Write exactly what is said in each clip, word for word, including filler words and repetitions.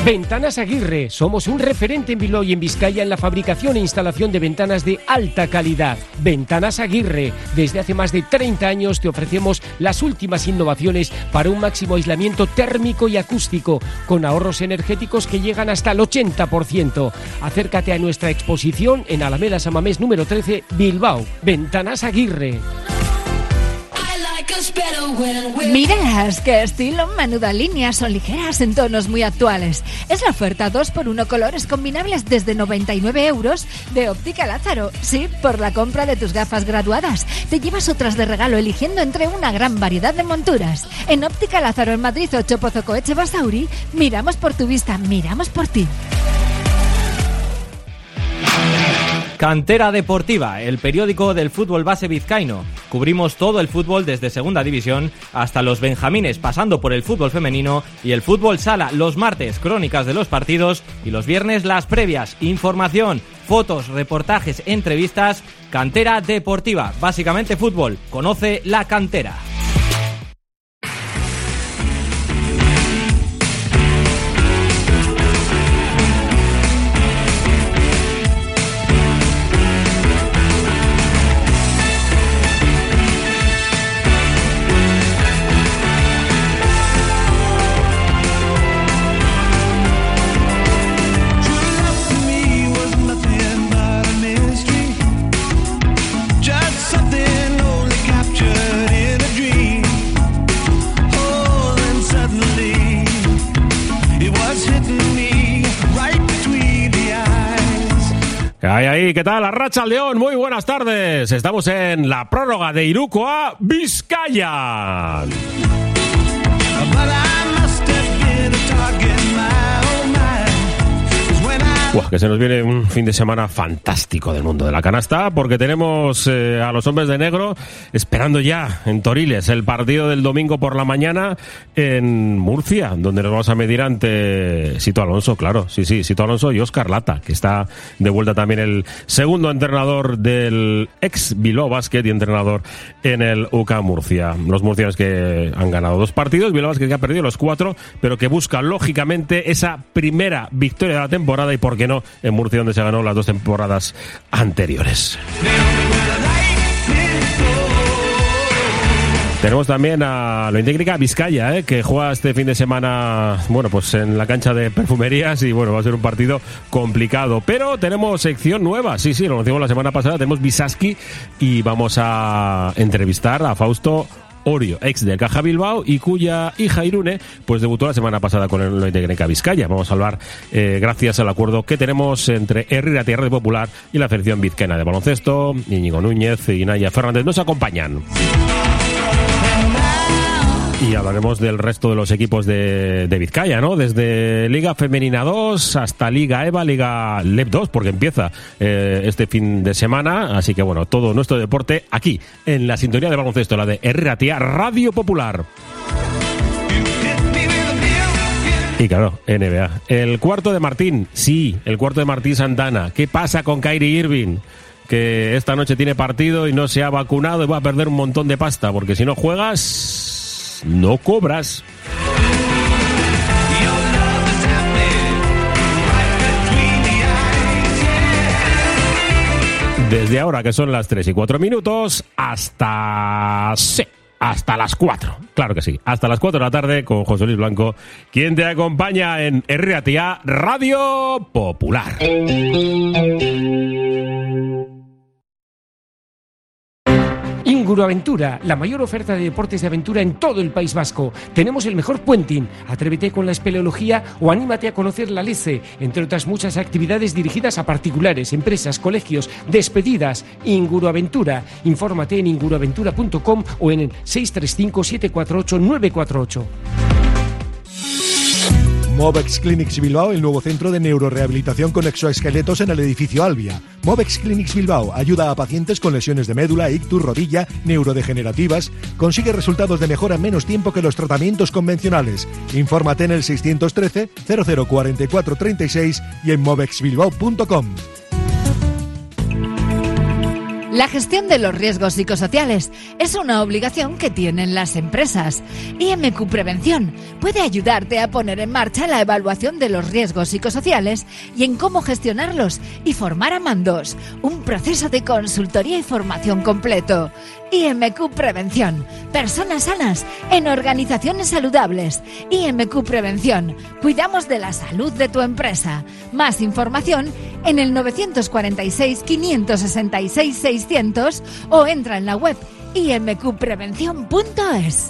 Ventanas Aguirre. Somos un referente en Bilbao y en Vizcaya en la fabricación e instalación de ventanas de alta calidad. Ventanas Aguirre. Desde hace más de treinta años te ofrecemos las últimas innovaciones para un máximo aislamiento térmico y acústico, con ahorros energéticos que llegan hasta el ochenta por ciento. Acércate a nuestra exposición en Alameda San Mamés número trece, Bilbao. Ventanas Aguirre. Míralas, qué estilo, menuda línea, son ligeras en tonos muy actuales. Es la oferta dos por uno colores combinables desde noventa y nueve euros de Óptica Lázaro. Sí, por la compra de tus gafas graduadas. Te llevas otras de regalo eligiendo entre una gran variedad de monturas. En Óptica Lázaro en Madrid ocho Pozocoeche Basauri, miramos por tu vista, miramos por ti. Cantera Deportiva, el periódico del fútbol base vizcaíno. Cubrimos todo el fútbol desde segunda división hasta los benjamines, pasando por el fútbol femenino y el fútbol sala. Los martes, crónicas de los partidos, y los viernes, las previas. Información, fotos, reportajes, entrevistas. Cantera Deportiva, básicamente fútbol. Conoce la cantera. Ahí, ahí, ¿qué tal? Arratsaldeon, muy buenas tardes. Estamos en la prórroga de Iruko a Vizcaya. Buah, que se nos viene un fin de semana fantástico del mundo de la canasta, porque tenemos eh, a los hombres de negro esperando ya en Toriles el partido del domingo por la mañana en Murcia, donde nos vamos a medir ante Sito Alonso, claro, sí, sí, Sito Alonso y Óscar Lata, que está de vuelta también el segundo entrenador del ex Bilbao Basket y entrenador en el U K Murcia. Los murcianos que han ganado dos partidos, Bilbao Basket que ha perdido los cuatro, pero que busca lógicamente esa primera victoria de la temporada, y por qué no en Murcia, donde se ganó las dos temporadas anteriores. Tenemos también a lo Técnica Vizcaya, ¿eh? que juega este fin de semana, bueno, pues en la cancha de perfumerías, y bueno, va a ser un partido complicado, pero tenemos sección nueva, sí, sí, lo anunciamos la semana pasada, tenemos Visaski y vamos a entrevistar a Fausto Orio, ex del Caja Bilbao, y cuya hija Irune pues debutó la semana pasada con el Técnica Vizcaya. Vamos a hablar eh, gracias al acuerdo que tenemos entre Herri Ratia Radio Popular y la Federación Vizcaína de Baloncesto. Íñigo Núñez y Naya Fernández nos acompañan. Y hablaremos del resto de los equipos de, de Vizcaya, ¿no? Desde Liga Femenina dos hasta Liga EVA, Liga LEP dos, porque empieza eh, este fin de semana. Así que bueno, todo nuestro deporte aquí, en la sintonía de baloncesto, la de Herri Ratia Radio Popular. Y claro, N B A. El cuarto de Martín, sí, el cuarto de Martín Santana. ¿Qué pasa con Kyrie Irving? Que esta noche tiene partido y no se ha vacunado y va a perder un montón de pasta, porque si no juegas, no cobras. Desde ahora, que son las tres y cuatro minutos, hasta... sí, hasta las cuatro. Claro que sí, hasta las cuatro de la tarde con José Luis Blanco, quien te acompaña en Herri Ratia Radio Popular. Inguruaventura, la mayor oferta de deportes de aventura en todo el País Vasco. Tenemos el mejor puenting. Atrévete con la espeleología o anímate a conocer la Lece, entre otras muchas actividades dirigidas a particulares, empresas, colegios, despedidas. Inguruaventura. Infórmate en inguruaventura punto com o en el seis tres cinco siete cuatro ocho nueve cuatro ocho. Movex Clinics Bilbao, el nuevo centro de neurorehabilitación con exoesqueletos en el edificio Albia. Movex Clinics Bilbao ayuda a pacientes con lesiones de médula, ictus, rodilla, neurodegenerativas. Consigue resultados de mejora en menos tiempo que los tratamientos convencionales. Infórmate en el seiscientos trece cero cero cuarenta y cuatro treinta y seis y en movex bilbao punto com. La gestión de los riesgos psicosociales es una obligación que tienen las empresas. I M Q Prevención puede ayudarte a poner en marcha la evaluación de los riesgos psicosociales y en cómo gestionarlos y formar a mandos. Un proceso de consultoría y formación completo. I M Q Prevención. Personas sanas en organizaciones saludables. I M Q Prevención. Cuidamos de la salud de tu empresa. Más información en el nueve cuatro seis, cinco seis seis, seiscientos o entra en la web i m q prevención punto es.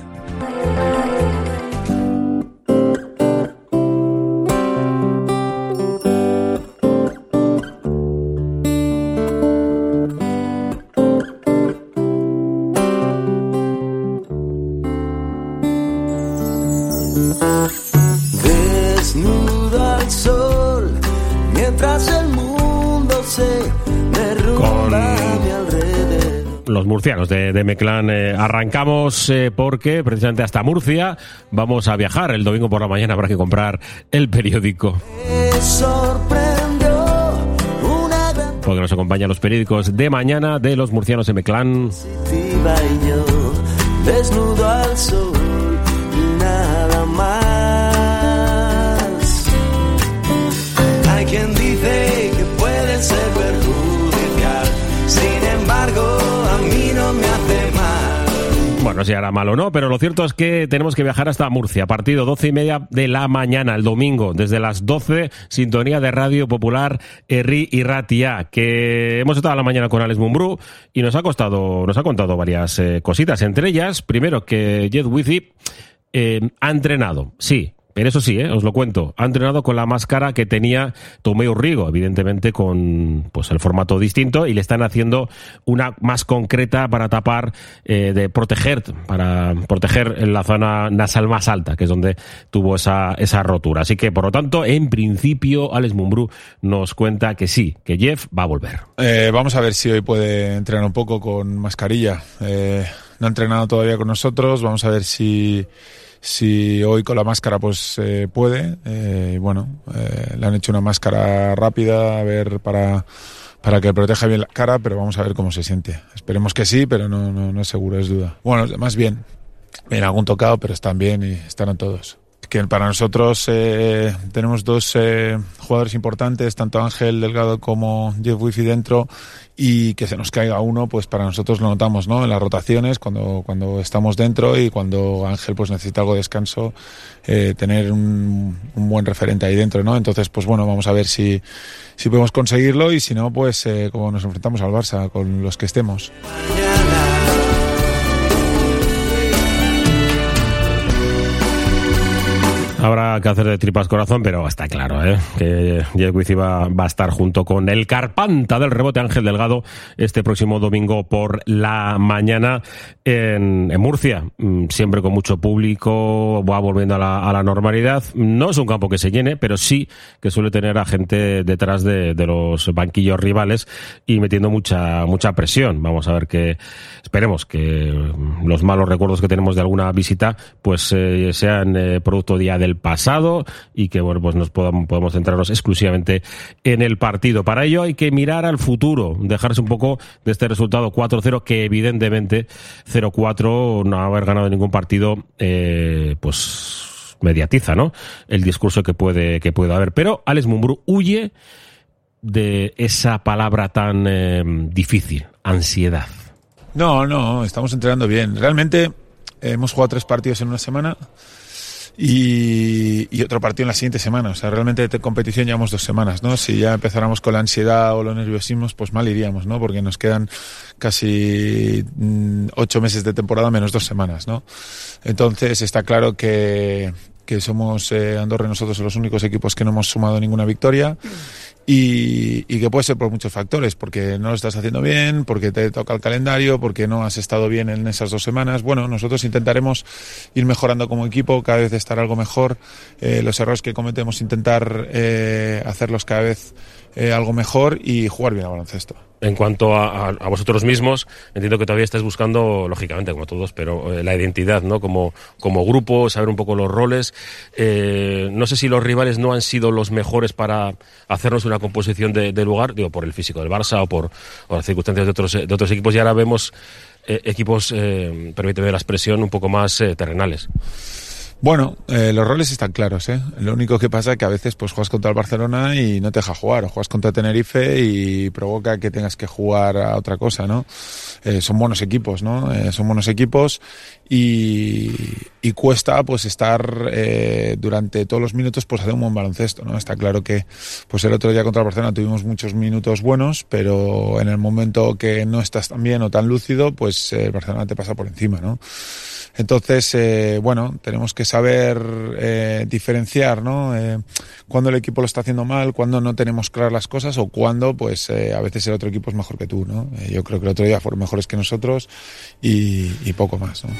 Desnudo al sol, mientras el mundo se derrumba a mi alrededor. Los murcianos de, de Meclán eh, arrancamos eh, porque precisamente hasta Murcia vamos a viajar. El domingo por la mañana habrá que comprar el periódico. Me sorprendió una gran Porque nos acompañan los periódicos de mañana de los murcianos de Meclán. positiva y yo desnudo al sol y nada más. Hay quien dice que puede ser perjudicial, sin embargo a mí no me hace mal. Bueno, si hará mal o no, pero lo cierto es que tenemos que viajar hasta Murcia. Partido doce y media de la mañana, el domingo, desde las doce, sintonía de Radio Popular Herri y Ratia, que hemos estado a la mañana con Alex Mumbrú y nos ha costado, nos ha contado varias eh, cositas, entre ellas, primero, que Jeff Wizzy eh, ha entrenado, sí. Pero eso sí, ¿eh? Os lo cuento, ha entrenado con la máscara que tenía Tomeu Rigo, evidentemente con pues el formato distinto, y le están haciendo una más concreta para tapar, eh, de proteger, para proteger en la zona nasal más alta, que es donde tuvo esa, esa rotura. Así que, por lo tanto, en principio, Alex Mumbrú nos cuenta que sí, que Jeff va a volver. Eh, vamos a ver si hoy puede entrenar un poco con mascarilla. Eh, no ha entrenado todavía con nosotros, vamos a ver si... Si hoy con la máscara pues eh, puede, eh, bueno, eh, le han hecho una máscara rápida a ver para, para que proteja bien la cara, pero vamos a ver cómo se siente. Esperemos que sí, pero no, no, no es seguro, es duda. Bueno, más bien, bien, algún tocado, pero están bien y estarán todos. Que para nosotros eh, tenemos dos eh, jugadores importantes, tanto Ángel Delgado como Jeff Wizzy dentro, y que se nos caiga uno, pues para nosotros lo notamos, ¿no? En las rotaciones, cuando, cuando estamos dentro y cuando Ángel pues necesita algo de descanso, eh, tener un, un buen referente ahí dentro, ¿no? Entonces, pues bueno, vamos a ver si, si podemos conseguirlo, y si no, pues eh, como nos enfrentamos al Barça, con los que estemos. Habrá que hacer de tripas corazón, pero está claro, ¿eh? Que Jeff Wizzy va, va a estar junto con el Carpanta del rebote Ángel Delgado este próximo domingo por la mañana en, en Murcia. Siempre con mucho público, va volviendo a la, a la normalidad. No es un campo que se llene, pero sí que suele tener a gente detrás de, de los banquillos rivales y metiendo mucha, mucha presión. Vamos a ver que, esperemos que los malos recuerdos que tenemos de alguna visita pues eh, sean eh, producto día del pasado y que bueno pues nos podamos, podemos centrarnos exclusivamente en el partido. Para ello hay que mirar al futuro, dejarse un poco de este resultado cuatro cero, que evidentemente cero cuatro, no haber ganado ningún partido eh, pues mediatiza, ¿no?, el discurso que puede que puede haber. Pero Alex Mumbrú huye de esa palabra tan eh, difícil, ansiedad. No, no, estamos entrenando bien. Realmente eh, hemos jugado tres partidos en una semana y, y otro partido en la siguiente semana. O sea, realmente de competición llevamos dos semanas, ¿no? Si ya empezáramos con la ansiedad o los nerviosismos, pues mal iríamos, ¿no? Porque nos quedan casi mm, ocho meses de temporada menos dos semanas, ¿no? Entonces está claro que, que somos eh, Andorra y nosotros los únicos equipos que no hemos sumado ninguna victoria. Y, y que puede ser por muchos factores, porque no lo estás haciendo bien, porque te toca el calendario, porque no has estado bien en esas dos semanas. Bueno, nosotros intentaremos ir mejorando como equipo, cada vez estar algo mejor. Eh, los errores que cometemos, intentar eh, hacerlos cada vez eh, algo mejor y jugar bien al baloncesto. En cuanto a, a, a vosotros mismos, entiendo que todavía estáis buscando, lógicamente, como todos, pero eh, la identidad, ¿no? Como, como grupo, saber un poco los roles. Eh, no sé si los rivales no han sido los mejores para hacernos una composición de, de lugar, digo, por el físico del Barça o por, por las circunstancias de otros, de otros equipos, y ahora vemos eh, equipos, eh, permíteme la expresión, un poco más eh, terrenales. Bueno, eh, los roles están claros, ¿eh? Lo único que pasa es que a veces pues juegas contra el Barcelona y no te deja jugar, o juegas contra Tenerife y provoca que tengas que jugar a otra cosa, ¿no? Eh, son buenos equipos, ¿no? Eh, son buenos equipos y, y cuesta pues estar eh, durante todos los minutos pues hacer un buen baloncesto, ¿no? Está claro que pues el otro día contra el Barcelona tuvimos muchos minutos buenos, pero en el momento que no estás tan bien o tan lúcido, pues eh, el Barcelona te pasa por encima, ¿no? Entonces, eh, bueno, tenemos que saber eh, diferenciar, ¿no? Eh, cuándo el equipo lo está haciendo mal, cuándo no tenemos claras las cosas o cuándo, pues, eh, a veces el otro equipo es mejor que tú, ¿no? Eh, yo creo que el otro día fueron mejores que nosotros y, y poco más, ¿no?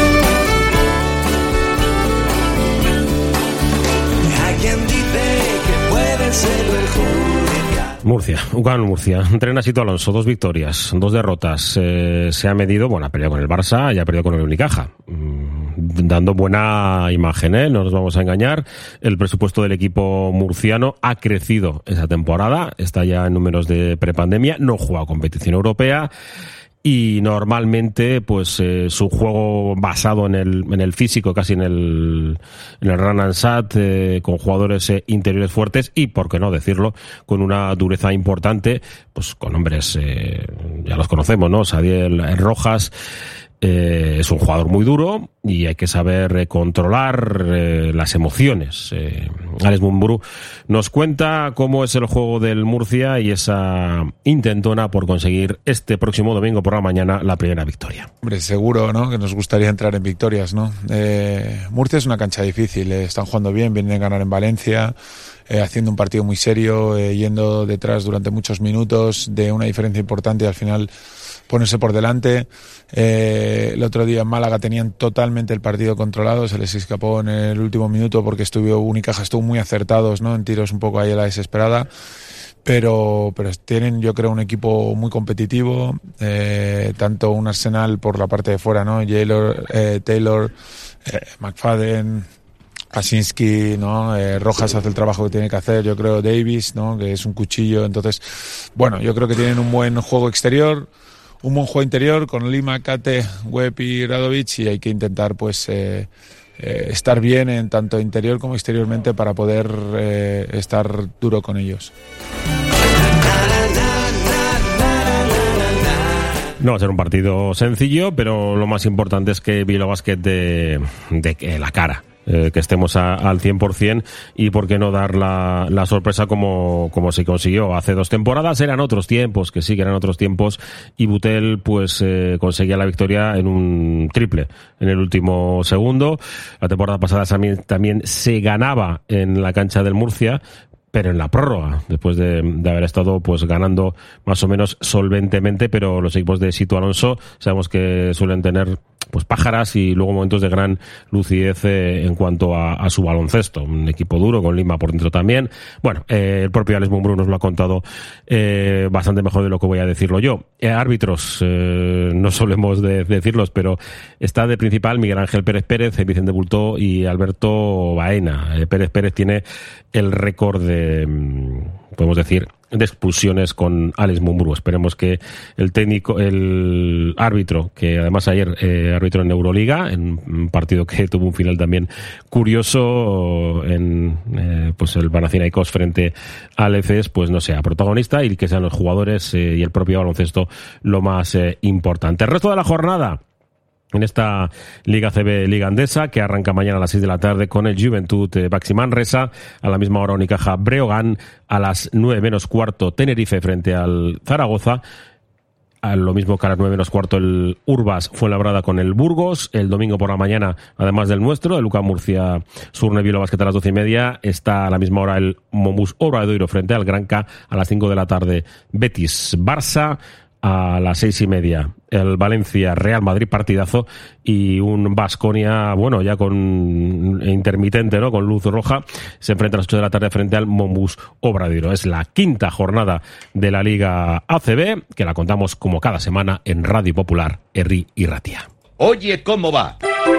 Hay quien dice que puede ser perjudicial. Murcia, U C A M Murcia, entrena Sito Alonso, dos victorias, dos derrotas, eh, se ha medido, bueno, ha perdido con el Barça y ha perdido con el Unicaja, mm, dando buena imagen, ¿eh? No nos vamos a engañar, el presupuesto del equipo murciano ha crecido esa temporada, está ya en números de prepandemia, no juega competición europea, y normalmente pues eh, su juego basado en el en el físico, casi en el en el run and sat, eh, con jugadores eh, interiores fuertes y, por qué no decirlo, con una dureza importante, pues con hombres, eh, ya los conocemos, ¿no? Sadiel Rojas, eh, es un jugador muy duro y hay que saber eh, controlar eh, las emociones. Eh, Alex Mumbrú nos cuenta cómo es el juego del Murcia y esa intentona por conseguir este próximo domingo por la mañana la primera victoria. Hombre, seguro, ¿no? Que nos gustaría entrar en victorias, ¿no? Eh, Murcia es una cancha difícil, eh, están jugando bien, vienen a ganar en Valencia, eh, haciendo un partido muy serio, eh, yendo detrás durante muchos minutos, de una diferencia importante y al final ponerse por delante. Eh, el otro día en Málaga tenían totalmente el partido controlado, se les escapó en el último minuto porque estuvo Unicaja estuvo muy acertados, ¿no? En tiros un poco ahí a la desesperada. Pero, pero tienen, yo creo, un equipo muy competitivo, eh, tanto un arsenal por la parte de fuera, ¿no? Taylor, eh, Taylor eh, McFadden, Kaczynski, ¿no? Eh, Rojas hace el trabajo que tiene que hacer, yo creo Davis, ¿no? Que es un cuchillo. Entonces, bueno, yo creo que tienen un buen juego exterior, un buen juego interior con Lima, Kate, Webb y Radovic, y hay que intentar pues eh, eh, estar bien en tanto interior como exteriormente para poder eh, estar duro con ellos. No va a ser un partido sencillo, pero lo más importante es que Bilbao Basket de, de, de la cara. Eh, que estemos a, al cien por ciento y por qué no dar la, la sorpresa como, como se consiguió hace dos temporadas. Eran otros tiempos, que sí que eran otros tiempos, y Butel pues eh, conseguía la victoria en un triple en el último segundo. La temporada pasada también, también se ganaba en la cancha del Murcia, pero en la prórroga, después de, de haber estado pues ganando más o menos solventemente, pero los equipos de Sito Alonso sabemos que suelen tener pues pájaras y luego momentos de gran lucidez eh, en cuanto a, a su baloncesto. Un equipo duro, con Lima por dentro también. Bueno, eh, el propio Alex Mumbrú nos lo ha contado eh, bastante mejor de lo que voy a decirlo yo. Eh, árbitros, eh, no solemos de, de decirlos, pero está de principal Miguel Ángel Pérez Pérez, Vicente Bultó y Alberto Baena. Eh, Pérez Pérez tiene el récord de, podemos decir, de expulsiones con Alex Mumbrú. Esperemos que el técnico, el árbitro, que además ayer eh, árbitro en Euroliga, en un partido que tuvo un final también curioso en eh, pues el Panathinaikos frente al F E S, pues no sea protagonista y que sean los jugadores eh, y el propio baloncesto lo más eh, importante. El resto de la jornada en esta Liga C B, Liga Andesa, que arranca mañana a las seis de la tarde con el Juventud eh, Baxi Manresa, a la misma hora Unicaja Breogán, a las nueve menos cuarto Tenerife frente al Zaragoza, a lo mismo que a las nueve menos cuarto el Urbas Fuenlabrada con el Burgos. El domingo por la mañana, además del nuestro, el U C A M Murcia Surne Bilbao Basket a las doce y media, está a la misma hora el Mombus Obradoiro frente al Granca, a las cinco de la tarde Betis Barça. a las seis y media el Valencia Real Madrid, partidazo, y un Baskonia, bueno, ya con intermitente, ¿no? Con luz roja, se enfrenta a las ocho de la tarde frente al Mombus Obradoiro. Es la quinta jornada de la Liga A C B, que la contamos como cada semana en Radio Popular, Herri y Ratia. Oye, ¿cómo va?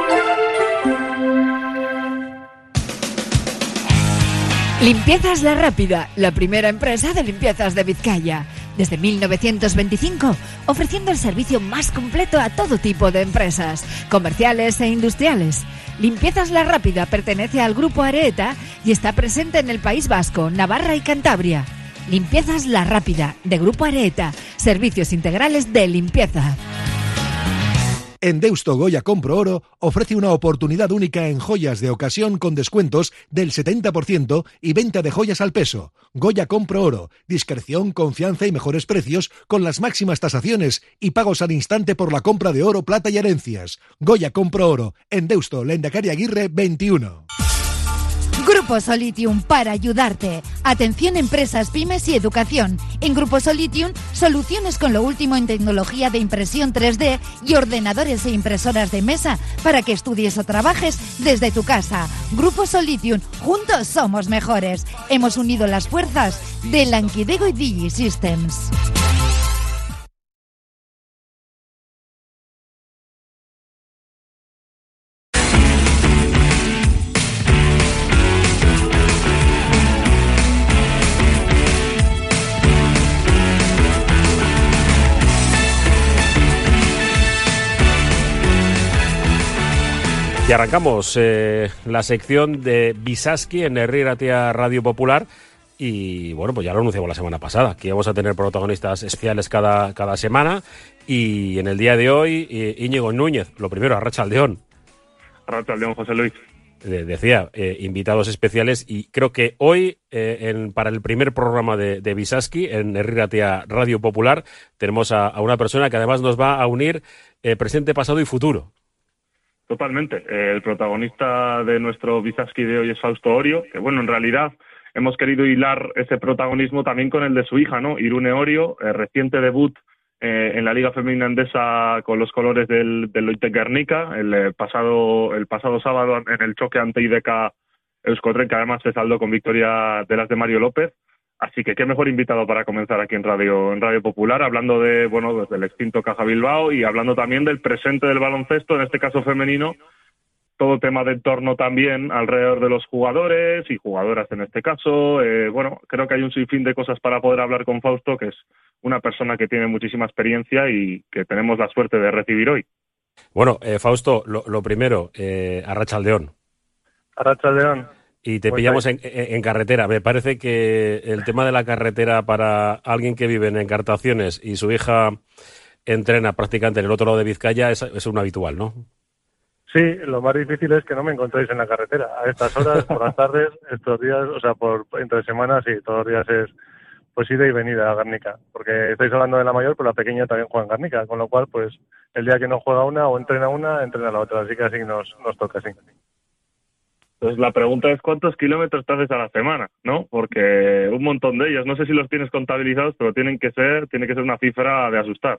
Limpiezas La Rápida, la primera empresa de limpiezas de Vizcaya. Desde mil novecientos veinticinco, ofreciendo el servicio más completo a todo tipo de empresas, comerciales e industriales. Limpiezas La Rápida pertenece al Grupo Areeta y está presente en el País Vasco, Navarra y Cantabria. Limpiezas La Rápida, de Grupo Areeta, servicios integrales de limpieza. En Deusto Goya Compro Oro ofrece una oportunidad única en joyas de ocasión con descuentos del setenta por ciento y venta de joyas al peso. Goya Compro Oro, discreción, confianza y mejores precios con las máximas tasaciones y pagos al instante por la compra de oro, plata y herencias. Goya Compro Oro, en Deusto, Lehendakari Aguirre veintiuno. Grupo Solitium para ayudarte. Atención empresas, pymes y educación. En Grupo Solitium, soluciones con lo último en tecnología de impresión tres D y ordenadores e impresoras de mesa para que estudies o trabajes desde tu casa. Grupo Solitium, juntos somos mejores. Hemos unido las fuerzas de Lankidego y DigiSystems. Y arrancamos eh, la sección de Visaski en Herri y Ratia Radio Popular. Y bueno, pues ya lo anunciamos la semana pasada, que íbamos a tener protagonistas especiales cada, cada semana. Y en el día de hoy, eh, Íñigo Núñez, lo primero, Arratsaldeón. Arratsaldeón, José Luis. De, decía, eh, invitados especiales. Y creo que hoy, eh, en, para el primer programa de, de Visaski en Herri y Ratia Radio Popular, tenemos a, a una persona que además nos va a unir eh, presente, pasado y futuro. Totalmente. Eh, el protagonista de nuestro Visaski de hoy es Fausto Orio, que bueno, en realidad hemos querido hilar ese protagonismo también con el de su hija, ¿no? Irune Orio, eh, reciente debut eh, en la Liga Femenina Endesa con los colores del, del Loitek Guernica, el eh, pasado el pasado sábado en el choque ante I D K Euskotren, que además se saldó con victoria de las de Mario López. Así que qué mejor invitado para comenzar aquí en Radio en Radio Popular, hablando de bueno desde el extinto Caja Bilbao y hablando también del presente del baloncesto, en este caso femenino, todo tema de entorno también alrededor de los jugadores y jugadoras en este caso. Eh, bueno, creo que hay un sinfín de cosas para poder hablar con Fausto, que es una persona que tiene muchísima experiencia y que tenemos la suerte de recibir hoy. Bueno, eh, Fausto, lo, lo primero, eh, Arratsaldeón. Arratsaldeón. Y te pillamos en, en, en carretera. Me parece que el tema de la carretera para alguien que vive en Encartaciones y su hija entrena prácticamente en el otro lado de Vizcaya es, es un habitual, ¿no? Sí, lo más difícil es que no me encontréis en la carretera. A estas horas, por las tardes, estos días, o sea, por entre semanas, sí, todos los días es pues ida y venida a Guernica. Porque estáis hablando de la mayor, pero la pequeña también juega en Guernica. Con lo cual, pues, el día que no juega una o entrena una, entrena la otra. Así que así nos, nos toca, así. Entonces la pregunta es cuántos kilómetros te haces a la semana, ¿no? Porque un montón de ellos, no sé si los tienes contabilizados, pero tienen que ser, tiene que ser una cifra de asustar.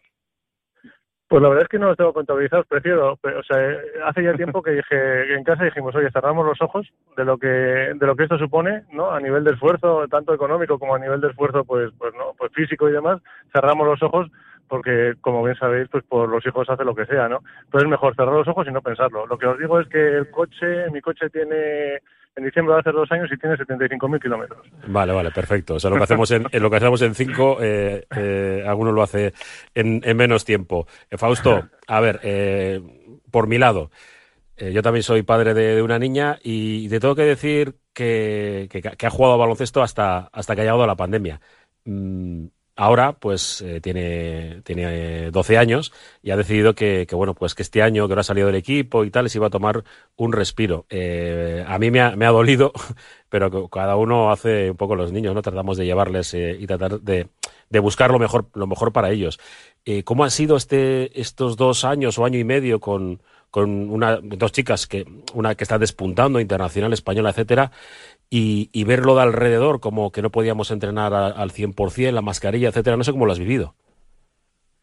Pues la verdad es que no los tengo contabilizados, prefiero, o sea, hace ya tiempo que dije, en casa dijimos, oye, cerramos los ojos de lo que de lo que esto supone, ¿no? A nivel de esfuerzo, tanto económico como a nivel de esfuerzo, pues, pues no, pues físico y demás, cerramos los ojos porque, como bien sabéis, pues por los hijos hace lo que sea, ¿no? Entonces es mejor cerrar los ojos y no pensarlo. Lo que os digo es que el coche, mi coche tiene, en diciembre va a hacer dos años y tiene setenta y cinco mil kilómetros. Vale, vale, perfecto. O sea, lo que hacemos en, en lo que hacemos en cinco, eh, eh, algunos lo hace en, en menos tiempo. Eh, Fausto, a ver, eh, por mi lado, eh, yo también soy padre de, de una niña y te tengo que decir que, que, que ha jugado a baloncesto hasta, hasta que ha llegado la pandemia. Mm, Ahora, pues, eh, tiene, tiene doce años y ha decidido que, que, bueno, pues que este año que ahora ha salido del equipo y tal, se iba a tomar un respiro. Eh, a mí me ha, me ha dolido, pero que cada uno hace un poco los niños, ¿no? Tratamos de llevarles eh, y tratar de, de buscar lo mejor, lo mejor para ellos. Eh, ¿Cómo han sido este, estos dos años o año y medio con, con una, dos chicas, que una que está despuntando, internacional, española, etcétera? Y, y verlo de alrededor, como que no podíamos entrenar a, al cien por ciento, la mascarilla, etcétera, no sé cómo lo has vivido.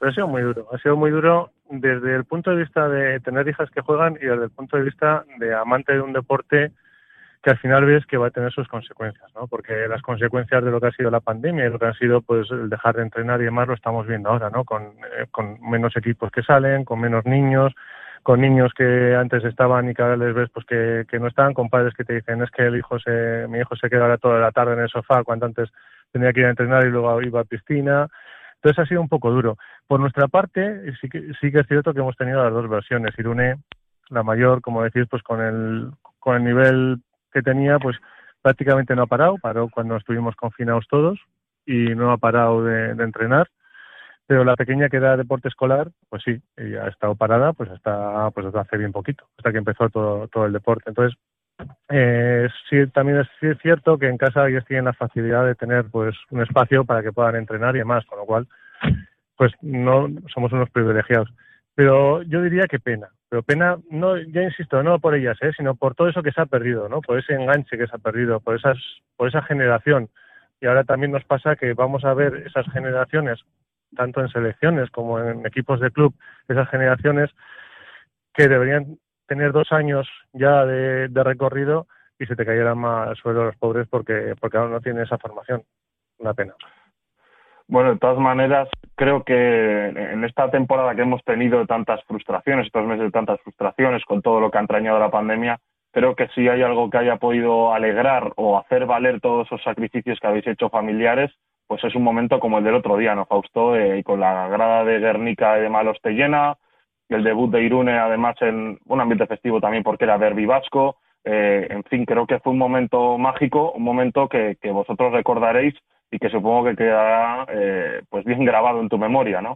Pero ha sido muy duro, ha sido muy duro desde el punto de vista de tener hijas que juegan y desde el punto de vista de amante de un deporte que al final ves que va a tener sus consecuencias, ¿no? Porque las consecuencias de lo que ha sido la pandemia y lo que ha sido pues el dejar de entrenar y demás lo estamos viendo ahora, ¿no? Con, eh, con menos equipos que salen, con menos niños, con niños que antes estaban y que ahora les ves pues que, que no están, con padres que te dicen es que el hijo se, mi hijo se queda ahora toda la tarde en el sofá cuando antes tenía que ir a entrenar y luego iba a piscina. Entonces ha sido un poco duro. Por nuestra parte, sí que, sí que es cierto que hemos tenido las dos versiones. Irune, la mayor, como decís, pues con el, con el nivel que tenía, pues prácticamente no ha parado, paró cuando estuvimos confinados todos y no ha parado de, de entrenar, pero la pequeña que era deporte escolar, pues sí, ella ha estado parada pues hasta pues hasta hace bien poquito, hasta que empezó todo, todo el deporte. Entonces, eh, sí, también es, sí es cierto que en casa ellos tienen la facilidad de tener pues un espacio para que puedan entrenar y demás, con lo cual, pues no somos unos privilegiados. Pero yo diría que pena, pero pena, no, ya insisto, no por ellas, ¿eh? sino por todo eso que se ha perdido, ¿no? Por ese enganche que se ha perdido, por esas, por esa generación. Y ahora también nos pasa que vamos a ver esas generaciones, tanto en selecciones como en equipos de club, esas generaciones que deberían tener dos años ya de, de recorrido y se te cayeran más al suelo los pobres porque, porque ahora no tienen esa formación. Una pena. Bueno, de todas maneras, creo que en esta temporada que hemos tenido tantas frustraciones, estos meses de tantas frustraciones, con todo lo que ha entrañado la pandemia, creo que si hay algo que haya podido alegrar o hacer valer todos esos sacrificios que habéis hecho familiares, pues es un momento como el del otro día, ¿no, Fausto? Eh, y con la grada de Guernica y de Malostellena, el debut de Irune, además, en un ambiente festivo también porque era derbi vasco. Eh, en fin, creo que fue un momento mágico, un momento que, que vosotros recordaréis y que supongo que quedará eh, pues bien grabado en tu memoria, ¿no?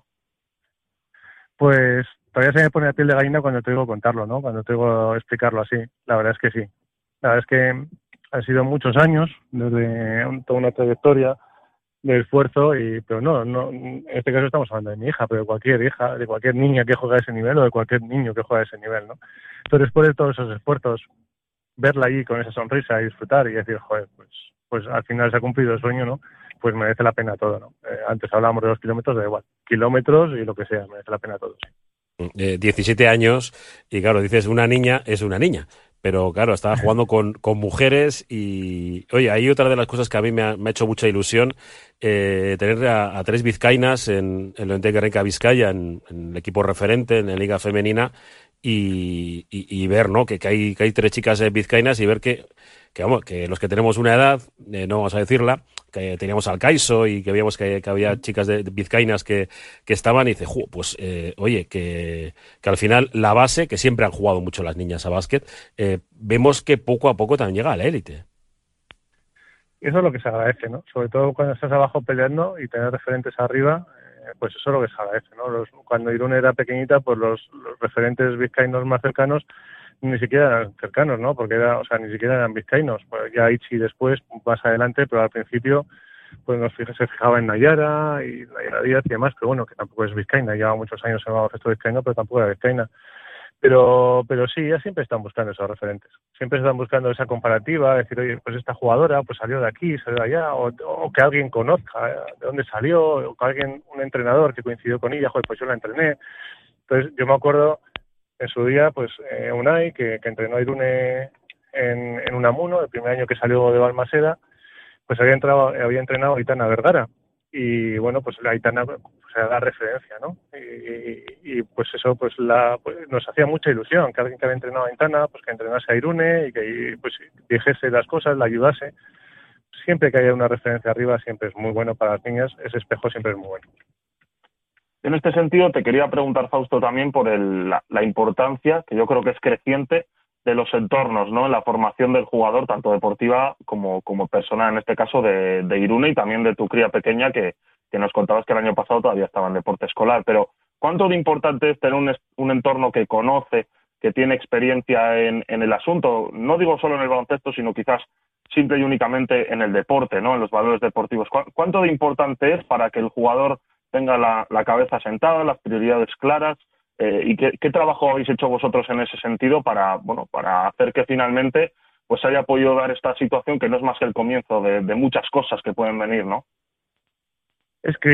Pues todavía se me pone la piel de gallina cuando te digo contarlo, ¿no? Cuando te digo explicarlo así. La verdad es que sí. La verdad es que han sido muchos años, desde un, toda una trayectoria de esfuerzo, y pero no, no, en este caso estamos hablando de mi hija, pero de cualquier hija, de cualquier niña que juega a ese nivel o de cualquier niño que juega a ese nivel, ¿no? Pero después de todos esos esfuerzos, verla allí con esa sonrisa y disfrutar y decir, joder, pues, pues al final se ha cumplido el sueño, ¿no? Pues merece la pena todo, ¿no? Eh, antes hablábamos de los kilómetros, da igual, kilómetros y lo que sea, merece la pena todo, sí. Eh, diecisiete años, y claro, dices, una niña es una niña, pero claro, estaba jugando con, con mujeres y, oye, hay otra de las cosas que a mí me ha, me ha hecho mucha ilusión, eh, tener a, a tres vizcaínas en, en el Guernica Vizcaya, en, en el equipo referente, en la Liga Femenina, y, y, y ver, ¿no?, que, que, hay, que hay tres chicas vizcaínas y ver que, que, vamos, que los que tenemos una edad, eh, no vamos a decirla, que teníamos al Caiso y que veíamos que, que había chicas de, de vizcaínas que, que estaban y dice, pues eh, oye, que, que al final la base, que siempre han jugado mucho las niñas a básquet, eh, vemos que poco a poco también llega a la élite. Eso es lo que se agradece, ¿no? Sobre todo cuando estás abajo peleando y tener referentes arriba, eh, pues eso es lo que se agradece, ¿no? Los, cuando Irune era pequeñita, pues los, los referentes vizcaínos más cercanos ni siquiera eran cercanos, ¿no? Porque era, o sea, ni siquiera eran vizcaínos. Pues ya Ichi después, más adelante, pero al principio, pues nos fija, se fijaba en Nayara y Nayara Díaz y demás, pero bueno, que tampoco es vizcaína, lleva muchos años en el baloncesto vizcaíno, pero tampoco era vizcaína. Pero, pero sí, ya siempre están buscando esos referentes. Siempre están buscando esa comparativa, decir, oye, pues esta jugadora pues salió de aquí, salió de allá, o, o que alguien conozca de dónde salió, o que alguien, un entrenador que coincidió con ella, joder, pues yo la entrené. Entonces, yo me acuerdo en su día, pues eh, Unai, que, que entrenó a Irune en, en Unamuno, el primer año que salió de Balmaseda, pues había entrado, había entrenado a Aitana Vergara. Y bueno, pues la Aitana pues, era la referencia, ¿no? Y, y, y pues eso pues la pues, nos hacía mucha ilusión, que alguien que había entrenado a Aitana, pues que entrenase a Irune y que pues dijese las cosas, la ayudase. Siempre que haya una referencia arriba, siempre es muy bueno para las niñas, ese espejo siempre es muy bueno. En este sentido, te quería preguntar, Fausto, también por el, la, la importancia, que yo creo que es creciente, de los entornos, ¿no?, en la formación del jugador, tanto deportiva como, como personal, en este caso de, de Irune y también de tu cría pequeña, que, que nos contabas que el año pasado todavía estaba en deporte escolar. Pero, ¿cuánto de importante es tener un, un entorno que conoce, que tiene experiencia en, en el asunto? No digo solo en el baloncesto, sino quizás simple y únicamente en el deporte, ¿no?, en los valores deportivos. ¿Cuánto de importante es para que el jugador tenga la, la cabeza sentada, las prioridades claras? Eh, ¿Y qué, qué trabajo habéis hecho vosotros en ese sentido para, bueno, para hacer que finalmente pues haya podido dar esta situación, que no es más que el comienzo de, de muchas cosas que pueden venir, ¿no? Es crítico,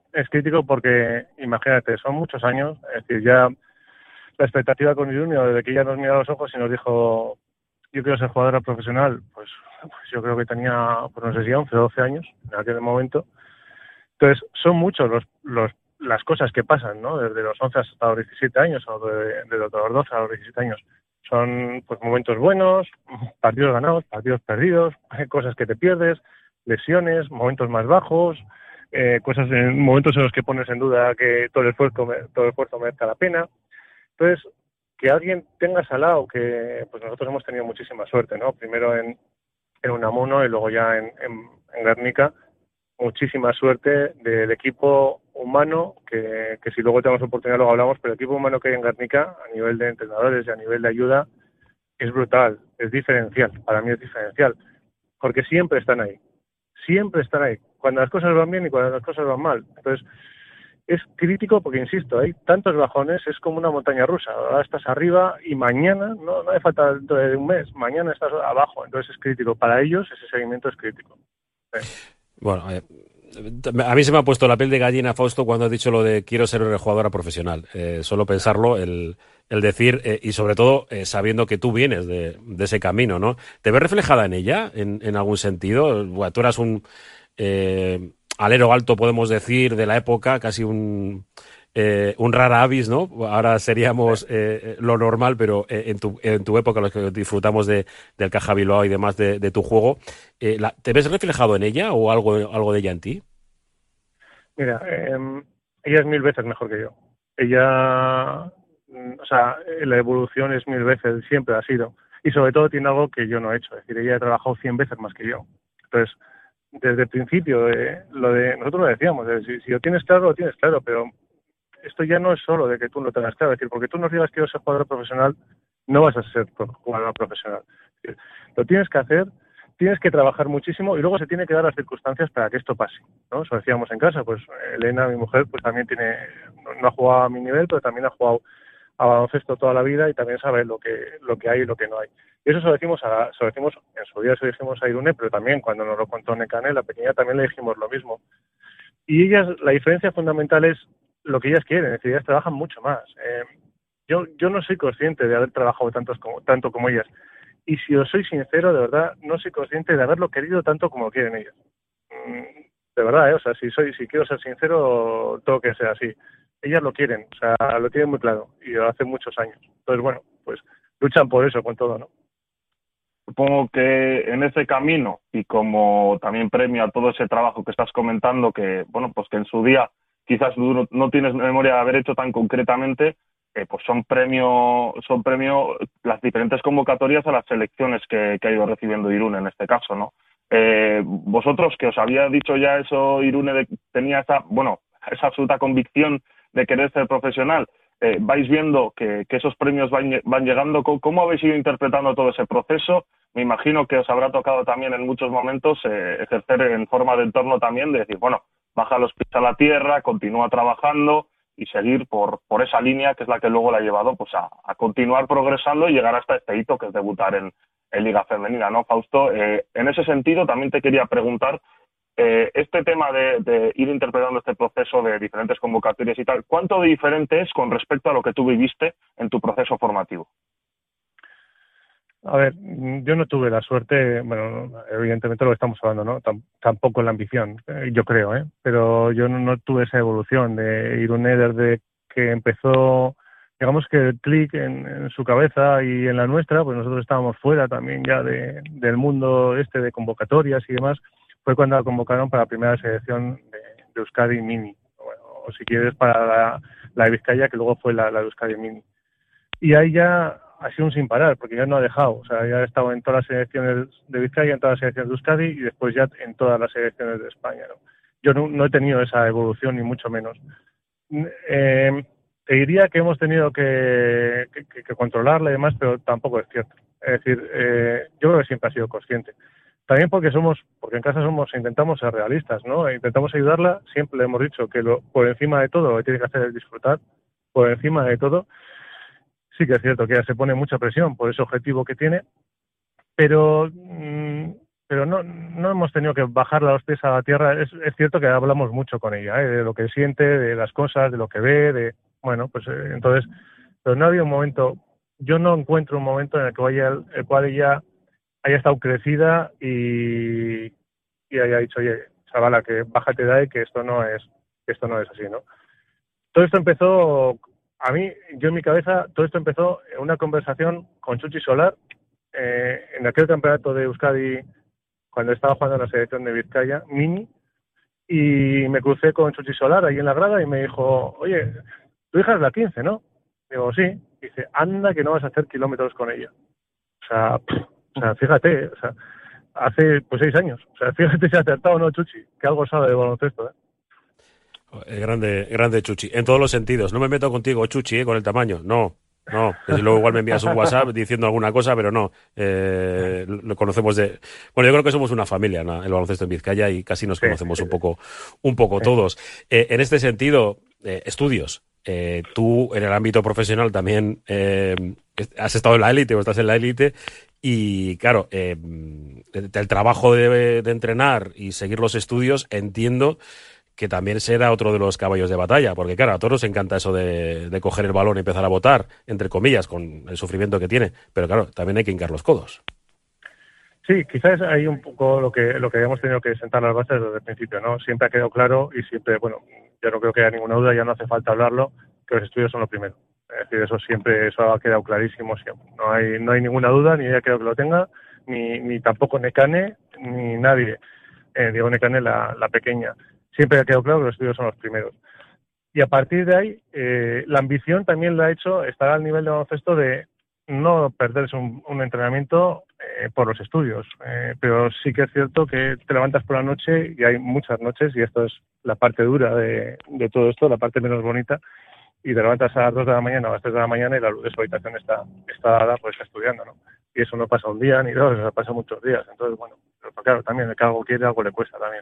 es crítico porque, imagínate, son muchos años, es decir, ya la expectativa con Irune, desde que ella nos miró a los ojos y nos dijo, yo quiero ser jugadora profesional, pues, pues yo creo que tenía, pues no sé si once o doce años en aquel momento. Entonces, son muchos los, los las cosas que pasan, ¿no? Desde los once hasta los diecisiete años, o de, de los doce a los diecisiete años. Son pues momentos buenos, partidos ganados, partidos perdidos, cosas que te pierdes, lesiones, momentos más bajos, eh, cosas en momentos en los que pones en duda que todo el esfuerzo todo el esfuerzo merezca la pena. Entonces, que alguien tengas al lado, que pues nosotros hemos tenido muchísima suerte, ¿no? Primero en, en Unamuno y luego ya en, en, en Guernica, muchísima suerte del equipo humano, que, que si luego tenemos oportunidad luego hablamos, pero el equipo humano que hay en Guernica, a nivel de entrenadores y a nivel de ayuda, es brutal, es diferencial, para mí es diferencial, porque siempre están ahí, siempre están ahí, cuando las cosas van bien y cuando las cosas van mal. Entonces, es crítico porque, insisto, hay tantos bajones, es como una montaña rusa, ahora estás arriba y mañana, no, no hace falta dentro de un mes, mañana estás abajo, entonces es crítico, para ellos ese seguimiento es crítico. Sí. Bueno, eh, a mí se me ha puesto la piel de gallina, Fausto, cuando has dicho lo de quiero ser jugadora profesional. Eh, solo pensarlo, el, el decir, eh, y sobre todo eh, sabiendo que tú vienes de, de ese camino, ¿no? ¿Te ves reflejada en ella, en, en algún sentido? Bueno, tú eras un eh, alero alto, podemos decir, de la época, casi un... Eh, un rara avis, ¿no? Ahora seríamos eh, lo normal, pero eh, en, tu, en tu época, los que disfrutamos de, del Caja Bilbao y demás de, de tu juego, eh, la, ¿te ves reflejado en ella o algo, algo de ella en ti? Mira, eh, ella es mil veces mejor que yo. Ella, o sea, la evolución es mil veces, siempre ha sido. Y sobre todo tiene algo que yo no he hecho. Es decir, ella ha trabajado cien veces más que yo. Entonces, desde el principio, eh, lo de nosotros lo decíamos, de, si, si lo tienes claro, lo tienes claro, pero esto ya no es solo de que tú no tengas claro, es decir, porque tú nos digas que quiero ser jugador profesional, no vas a ser jugador profesional. Es decir, lo tienes que hacer, tienes que trabajar muchísimo y luego se tiene que dar las circunstancias para que esto pase, ¿no? Eso decíamos en casa, pues Elena, mi mujer, pues también tiene, no, no ha jugado a mi nivel, pero también ha jugado a baloncesto toda la vida y también sabe lo que lo que hay y lo que no hay. Y eso se lo decimos, a, se lo decimos en su día se lo dijimos a Irune, pero también cuando nos lo contó Nekane, la pequeña, también le dijimos lo mismo. Y ellas, la diferencia fundamental es lo que ellas quieren, es decir, ellas trabajan mucho más. Eh, yo yo no soy consciente de haber trabajado tantos como, tanto como ellas. Y si os soy sincero, de verdad, no soy consciente de haberlo querido tanto como quieren ellas. Mm, de verdad, ¿eh? O sea, si soy si quiero ser sincero, tengo que ser así. Ellas lo quieren, o sea, lo tienen muy claro, y lo hace muchos años. Entonces, bueno, pues luchan por eso, con todo, ¿no? Supongo que en ese camino, y como también premio a todo ese trabajo que estás comentando, que, bueno, pues que en su día quizás no, no tienes memoria de haber hecho tan concretamente, eh, pues son premio, son premio las diferentes convocatorias a las selecciones que, que ha ido recibiendo Irune en este caso, ¿no? Eh, vosotros, que os había dicho ya eso, Irune de, tenía esa, bueno, esa absoluta convicción de querer ser profesional, eh, vais viendo que, que esos premios van, van llegando. ¿Cómo, ¿Cómo habéis ido interpretando todo ese proceso? Me imagino que os habrá tocado también en muchos momentos eh, ejercer en forma de entorno también, de decir, bueno, baja los pies a la tierra, continúa trabajando y seguir por, por esa línea que es la que luego la ha llevado pues a, a continuar progresando y llegar hasta este hito que es debutar en, en Liga Femenina, ¿no, Fausto? Eh, en ese sentido también te quería preguntar, eh, este tema de, de ir interpretando este proceso de diferentes convocatorias y tal, ¿cuánto de diferente es con respecto a lo que tú viviste en tu proceso formativo? A ver, yo no tuve la suerte, bueno, evidentemente lo que estamos hablando, ¿no? Tam- tampoco la ambición, eh, yo creo, ¿eh? Pero yo no, no tuve esa evolución de Irune desde que empezó, digamos que el clic en, en su cabeza y en la nuestra, pues nosotros estábamos fuera también ya de, del mundo este de convocatorias y demás, fue cuando la convocaron para la primera selección de, de Euskadi Mini, bueno, o si quieres para la, la de Vizcaya, que luego fue la, la de Euskadi Mini. Y ahí ya ha sido un sin parar, porque ya no ha dejado, o sea, ya ha estado en todas las selecciones de Vizcaya, en todas las selecciones de Euskadi y después ya en todas las selecciones de España, ¿no? Yo no, no he tenido esa evolución, ni mucho menos. Eh, te diría que hemos tenido que, que, que controlarla y demás, pero tampoco es cierto. Es decir, eh, yo creo que siempre ha sido consciente. También porque somos, porque en casa somos, intentamos ser realistas, ¿no? Intentamos ayudarla, siempre le hemos dicho que lo, por encima de todo lo que tiene que hacer es disfrutar, por encima de todo. Sí que es cierto que ella se pone mucha presión por ese objetivo que tiene, pero mmm, pero no, no hemos tenido que bajarla los pies a la tierra. Es, es cierto que hablamos mucho con ella, ¿eh? De lo que siente, de las cosas, de lo que ve, de bueno, pues eh, entonces, pero no había un momento, yo no encuentro un momento en el que vaya el, el cual ella haya estado crecida y, y haya dicho, oye, chavala, que bájate de ahí, que esto no es, que esto no es así, ¿no? Todo esto empezó, a mí, yo en mi cabeza, todo esto empezó en una conversación con Chuchi Solar, eh, en aquel campeonato de Euskadi, cuando estaba jugando en la selección de Vizcaya, mini, y me crucé con Chuchi Solar ahí en la grada y me dijo, oye, tu hija es la quince, ¿no? Digo, sí. Dice, anda que no vas a hacer kilómetros con ella. O sea, pff, o sea, fíjate, o sea, hace pues seis años. O sea, fíjate si ha acertado o no Chuchi, que algo sabe de baloncesto, ¿eh? Eh, Grande, grande Chuchi, en todos los sentidos. No me meto contigo, Chuchi, ¿eh? Con el tamaño. No, no. Desde luego igual me envías un WhatsApp diciendo alguna cosa, pero no. Eh, lo conocemos de... Bueno, yo creo que somos una familia, ¿no? El baloncesto en Vizcaya y casi nos conocemos un poco, un poco todos. Eh, en este sentido, eh, estudios. Eh, tú en el ámbito profesional también eh, has estado en la élite o estás en la élite y claro, eh, el trabajo de, de entrenar y seguir los estudios entiendo que también será otro de los caballos de batalla, porque claro, a todos nos encanta eso de, de coger el balón y empezar a botar, entre comillas, con el sufrimiento que tiene, pero claro, también hay que hincar los codos. Sí, quizás hay un poco lo que lo que habíamos tenido que sentar las bases desde el principio, ¿no? Siempre ha quedado claro y siempre, bueno, yo no creo que haya ninguna duda, ya no hace falta hablarlo, que los estudios son lo primero. Es decir, eso siempre, eso ha quedado clarísimo siempre. No hay, no hay ninguna duda, ni ella creo que lo tenga, ni, ni tampoco Necane, ni nadie. Eh, digo Necane, la, la pequeña. Siempre ha quedado claro que los estudios son los primeros. Y a partir de ahí, eh, la ambición también la ha hecho estar al nivel de baloncesto de no perderse un, un entrenamiento eh, por los estudios. Eh, pero sí que es cierto que te levantas por la noche y hay muchas noches, y esto es la parte dura de, de todo esto, la parte menos bonita, y te levantas a las dos de la mañana o a las tres de la mañana y la luz de su habitación está, está dada, pues está estudiando, ¿no? Y eso no pasa un día ni dos, eso pasa muchos días. Entonces, bueno, pero claro, también el que algo quiere, algo le cuesta también.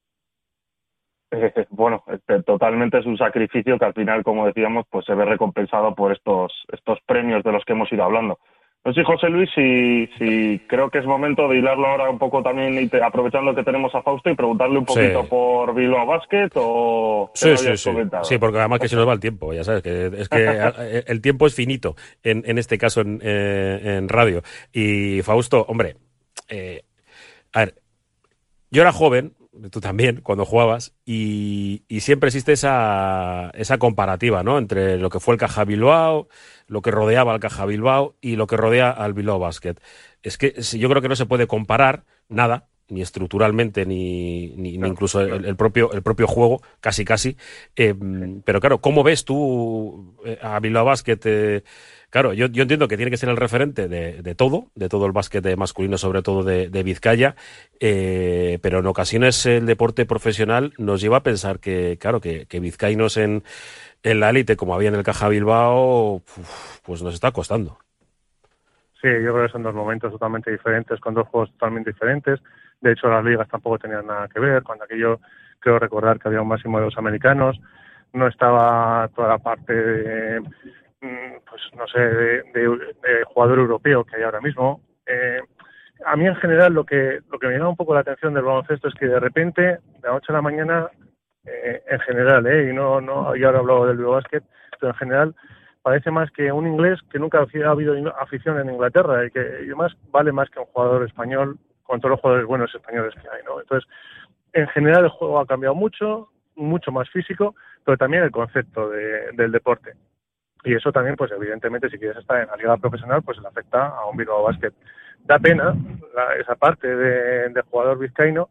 Eh, bueno, este, totalmente es un sacrificio que al final, como decíamos, pues se ve recompensado por estos estos premios de los que hemos ido hablando. No sé, José Luis, si, si creo que es momento de hilarlo ahora un poco también, y te, aprovechando que tenemos a Fausto, y preguntarle un poquito sí. por Bilbao Basket o... Sí, sí, sí. Sí, porque además que se nos va el tiempo, ya sabes, que es que el tiempo es finito, en, en este caso en, eh, en radio. Y Fausto, hombre, eh, a ver, yo era joven, tú también, cuando jugabas, y, y siempre existe esa, esa comparativa, ¿no? Entre lo que fue el Caja Bilbao, lo que rodeaba al Caja Bilbao y lo que rodea al Bilbao Basket. Es que yo creo que no se puede comparar nada, ni estructuralmente, ni, ni, ni incluso el, el propio el propio juego, casi casi. Eh, pero claro, ¿cómo ves tú a Bilbao Basket? Eh, Claro, yo, yo entiendo que tiene que ser el referente de, de todo, de todo el básquet masculino, sobre todo de, de Vizcaya, eh, pero en ocasiones el deporte profesional nos lleva a pensar que, claro, que, que vizcaínos en, en la élite, como había en el Caja Bilbao, uf, pues nos está costando. Sí, yo creo que son dos momentos totalmente diferentes, con dos juegos totalmente diferentes. De hecho, las ligas tampoco tenían nada que ver. Cuando aquello, creo recordar que había un máximo de dos americanos, no estaba toda la parte de... pues no sé, de, de, de jugador europeo que hay ahora mismo. Eh, a mí en general lo que lo que me llama un poco la atención del baloncesto es que de repente, de la noche a la mañana, eh, en general, eh, y no, no, yo ahora hablo del Basket, pero en general parece más que un inglés que nunca ha habido afición en Inglaterra y que y además vale más que un jugador español con todos los jugadores buenos españoles que hay, ¿no? Entonces, en general el juego ha cambiado mucho, mucho más físico, pero también el concepto de, del deporte. Y eso también, pues evidentemente, si quieres estar en la liga profesional, pues le afecta a un Bilbao Basket. Da pena la, esa parte de, de jugador vizcaíno,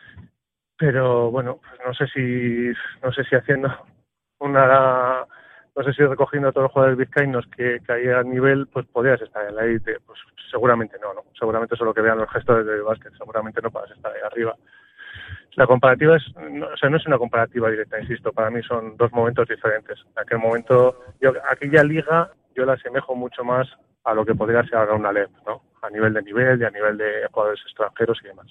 pero bueno, pues no sé si no sé si haciendo una, no sé si recogiendo a todos los jugadores vizcaínos que, que hay a nivel, pues podrías estar en la élite. Pues seguramente no, no. Seguramente solo que vean los gestores del básquet, seguramente no puedas estar ahí arriba. La comparativa es, no, o sea, no es una comparativa directa, insisto, para mí son dos momentos diferentes. En aquel momento, yo, aquella liga, yo la asemejo mucho más a lo que podría ser ahora una L E P, ¿no? A nivel de nivel y a nivel de jugadores extranjeros y demás.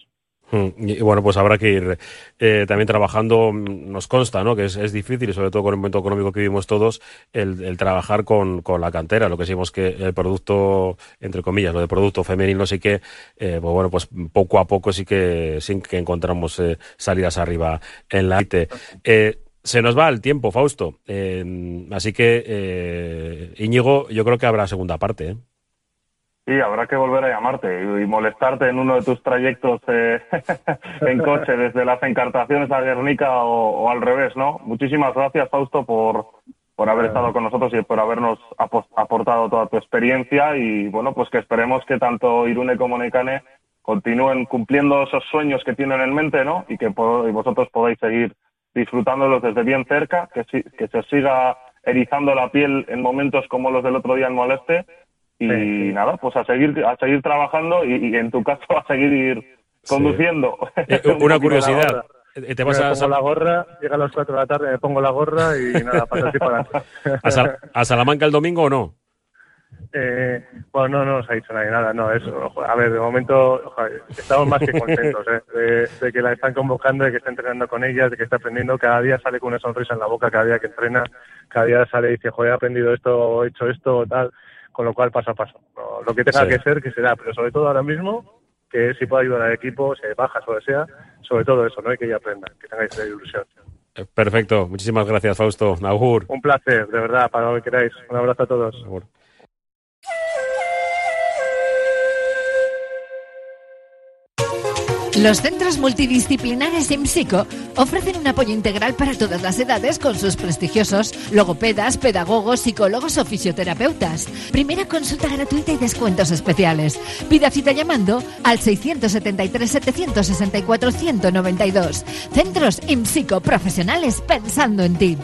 Y, y bueno, pues habrá que ir eh, también trabajando, nos consta, ¿no?, que es, es difícil, y sobre todo con el momento económico que vivimos todos, el, el trabajar con, con la cantera. Lo que decimos que el producto, entre comillas, lo de producto femenino sí que, eh, pues bueno, pues poco a poco sí que, sí que encontramos eh, salidas arriba en la élite. Eh, se nos va el tiempo, Fausto, eh, así que eh, Íñigo, yo creo que habrá segunda parte, ¿eh? Sí, habrá que volver a llamarte y, y molestarte en uno de tus trayectos eh, en coche desde las Encartaciones a Guernica o, o al revés, ¿no? Muchísimas gracias, Fausto, por, por haber estado con nosotros y por habernos aportado toda tu experiencia, y bueno, pues que esperemos que tanto Irune como Nekane continúen cumpliendo esos sueños que tienen en mente, ¿no? Y que y vosotros podáis seguir disfrutándolos desde bien cerca, que, si, que se siga erizando la piel en momentos como los del otro día en Moleste. Y sí, sí. nada, pues a seguir a seguir trabajando y, y en tu caso a seguir conduciendo. Sí. Eh, una curiosidad. Te vas me a pongo Sal... la gorra, llega a las cuatro de la tarde, me pongo la gorra y nada, para así para adelante. ¿A, Sal... ¿A Salamanca el domingo o no? Eh, bueno, no, no nos ha dicho nadie nada, no, eso. A ver, de momento joder, estamos más que contentos ¿eh? de, de que la están convocando, de que está entrenando con ellas, de que está aprendiendo. Cada día sale con una sonrisa en la boca, cada día que entrena, cada día sale y dice, joder, he aprendido esto, he hecho esto, tal. Con lo cual, paso a paso. No, lo que tenga sí. que ser, que será, pero sobre todo ahora mismo, que si puedo ayudar al equipo, si hay bajas o lo sea, sobre todo eso, ¿no? Y que ella aprenda, que tengáis la ilusión. Perfecto. Muchísimas gracias, Fausto. Agur. Un placer, de verdad, para lo que queráis. Un abrazo a todos. Agur. Los centros multidisciplinares IMSICO ofrecen un apoyo integral para todas las edades con sus prestigiosos logopedas, pedagogos, psicólogos o fisioterapeutas. Primera consulta gratuita y descuentos especiales. Pida cita llamando al seiscientos setenta y tres, setecientos sesenta y cuatro, ciento noventa y dos. Centros IMSICO, profesionales pensando en ti.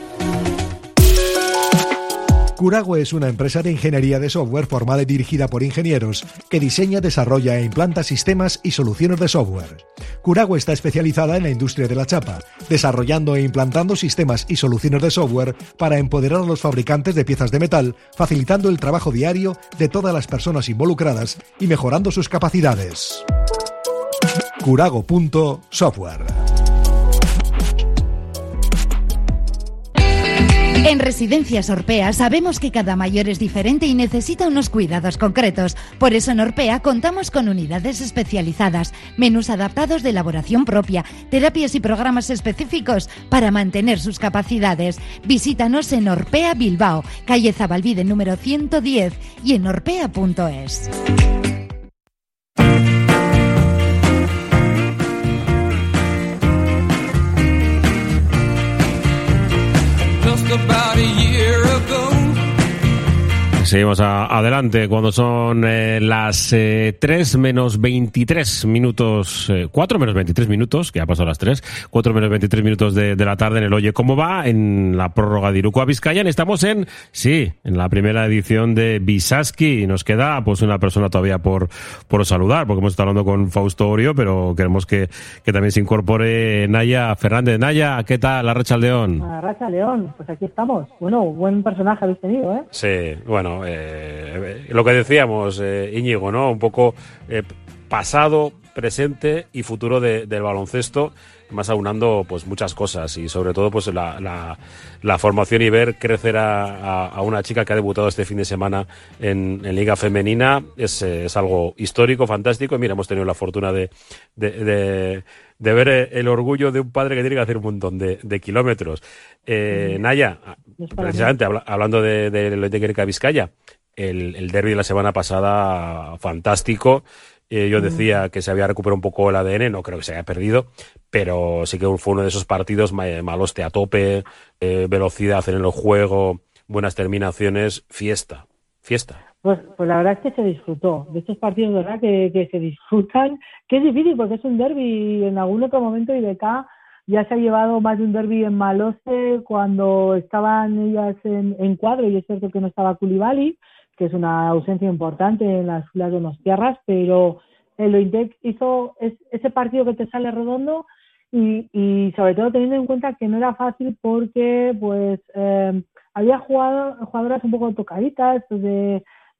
Curago es una empresa de ingeniería de software formada y dirigida por ingenieros que diseña, desarrolla e implanta sistemas y soluciones de software. Curago está especializada en la industria de la chapa, desarrollando e implantando sistemas y soluciones de software para empoderar a los fabricantes de piezas de metal, facilitando el trabajo diario de todas las personas involucradas y mejorando sus capacidades. Curago punto software. En Residencias Orpea sabemos que cada mayor es diferente y necesita unos cuidados concretos. Por eso en Orpea contamos con unidades especializadas, menús adaptados de elaboración propia, terapias y programas específicos para mantener sus capacidades. Visítanos en Orpea Bilbao, calle Zabalbide número ciento diez y en orpea punto es. Seguimos a, adelante cuando son eh, las eh, tres menos veintitrés minutos, eh, cuatro menos veintitrés minutos, que ya pasó las tres, cuatro menos veintitrés minutos de, de la tarde en el Oye Cómo Va, en la prórroga de Iruko a Vizcayan. Estamos en, sí, en la primera edición de Bisaski y nos queda pues una persona todavía por, por saludar, porque hemos estado hablando con Fausto Orio, pero queremos que, que también se incorpore Naya Fernández. Naya, ¿qué tal? Arratsaldeon. Arratsaldeon, pues aquí estamos. Bueno, buen personaje habéis tenido, ¿eh? Sí, bueno, Eh, lo que decíamos, eh, Íñigo, ¿no? Un poco eh, pasado, presente y futuro de, del baloncesto, más aunando pues muchas cosas y sobre todo pues la, la, la formación y ver crecer a, a, a una chica que ha debutado este fin de semana en, en Liga Femenina es, es algo histórico, fantástico. Y mira, hemos tenido la fortuna de, de, de, de ver el orgullo de un padre que tiene que hacer un montón de, de kilómetros. Eh, Naya, precisamente habla, hablando de, de, de, de Guernica Vizcaya, el, el derbi de la semana pasada fantástico. Eh, yo decía que se había recuperado un poco el A D N, no creo que se haya perdido, pero sí que fue uno de esos partidos maloste a tope, eh, velocidad en el juego, buenas terminaciones, fiesta, fiesta. Pues, pues la verdad es que se disfrutó de estos partidos, ¿verdad? Que, que se disfrutan, que es difícil porque es un derbi en algún otro momento I B K ya se ha llevado más de un derbi en Maloste cuando estaban ellas en, en cuadro, y es cierto que no estaba Coulibaly, que es una ausencia importante en las filas de Donostiarras, pero el Ointec hizo es, ese partido que te sale redondo y, y sobre todo teniendo en cuenta que no era fácil porque pues eh, había jugado, jugadoras un poco tocaditas, pues de,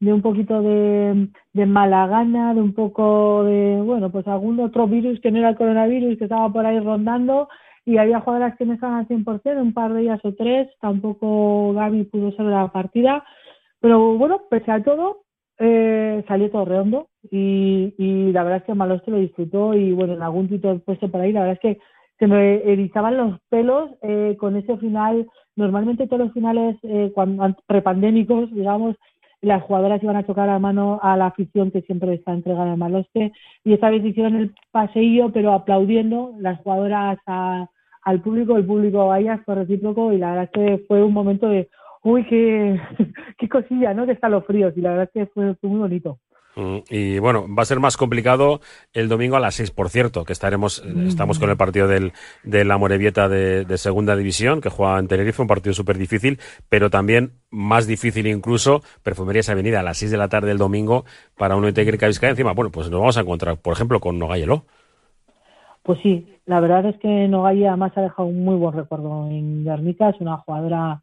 de un poquito de, de mala gana, de un poco de, bueno, pues algún otro virus que no era el coronavirus que estaba por ahí rondando, y había jugadoras que no estaban al cien por ciento, un par de ellas o tres, tampoco Gaby pudo ser la partida, pero bueno, pese a todo, eh, salió todo redondo, y, y la verdad es que Maloste lo disfrutó, y bueno, en algún tuit puesto por ahí, la verdad es que se me erizaban los pelos eh, con ese final. Normalmente todos los finales eh, cuando, prepandémicos, digamos, las jugadoras iban a chocar a mano a la afición que siempre está entregada al Maloste, y esta vez hicieron el paseillo pero aplaudiendo las jugadoras a, al público, el público a ellas por recíproco, y la verdad es que fue un momento de uy, qué, qué cosilla, ¿no? Que están los fríos, y la verdad es que fue, fue muy bonito. Y bueno, va a ser más complicado el domingo a las seis, por cierto, que estaremos, mm. estamos con el partido del, de la Amorebieta de, de Segunda División, que juega en Tenerife, un partido súper difícil, pero también más difícil incluso, Perfumerías Avenida a las seis de la tarde el domingo para una técnica Vizcaya. Encima, bueno, pues nos vamos a encontrar, por ejemplo, con Nogayeló. Pues sí, la verdad es que Nogay además ha dejado un muy buen recuerdo en Guernica, es una jugadora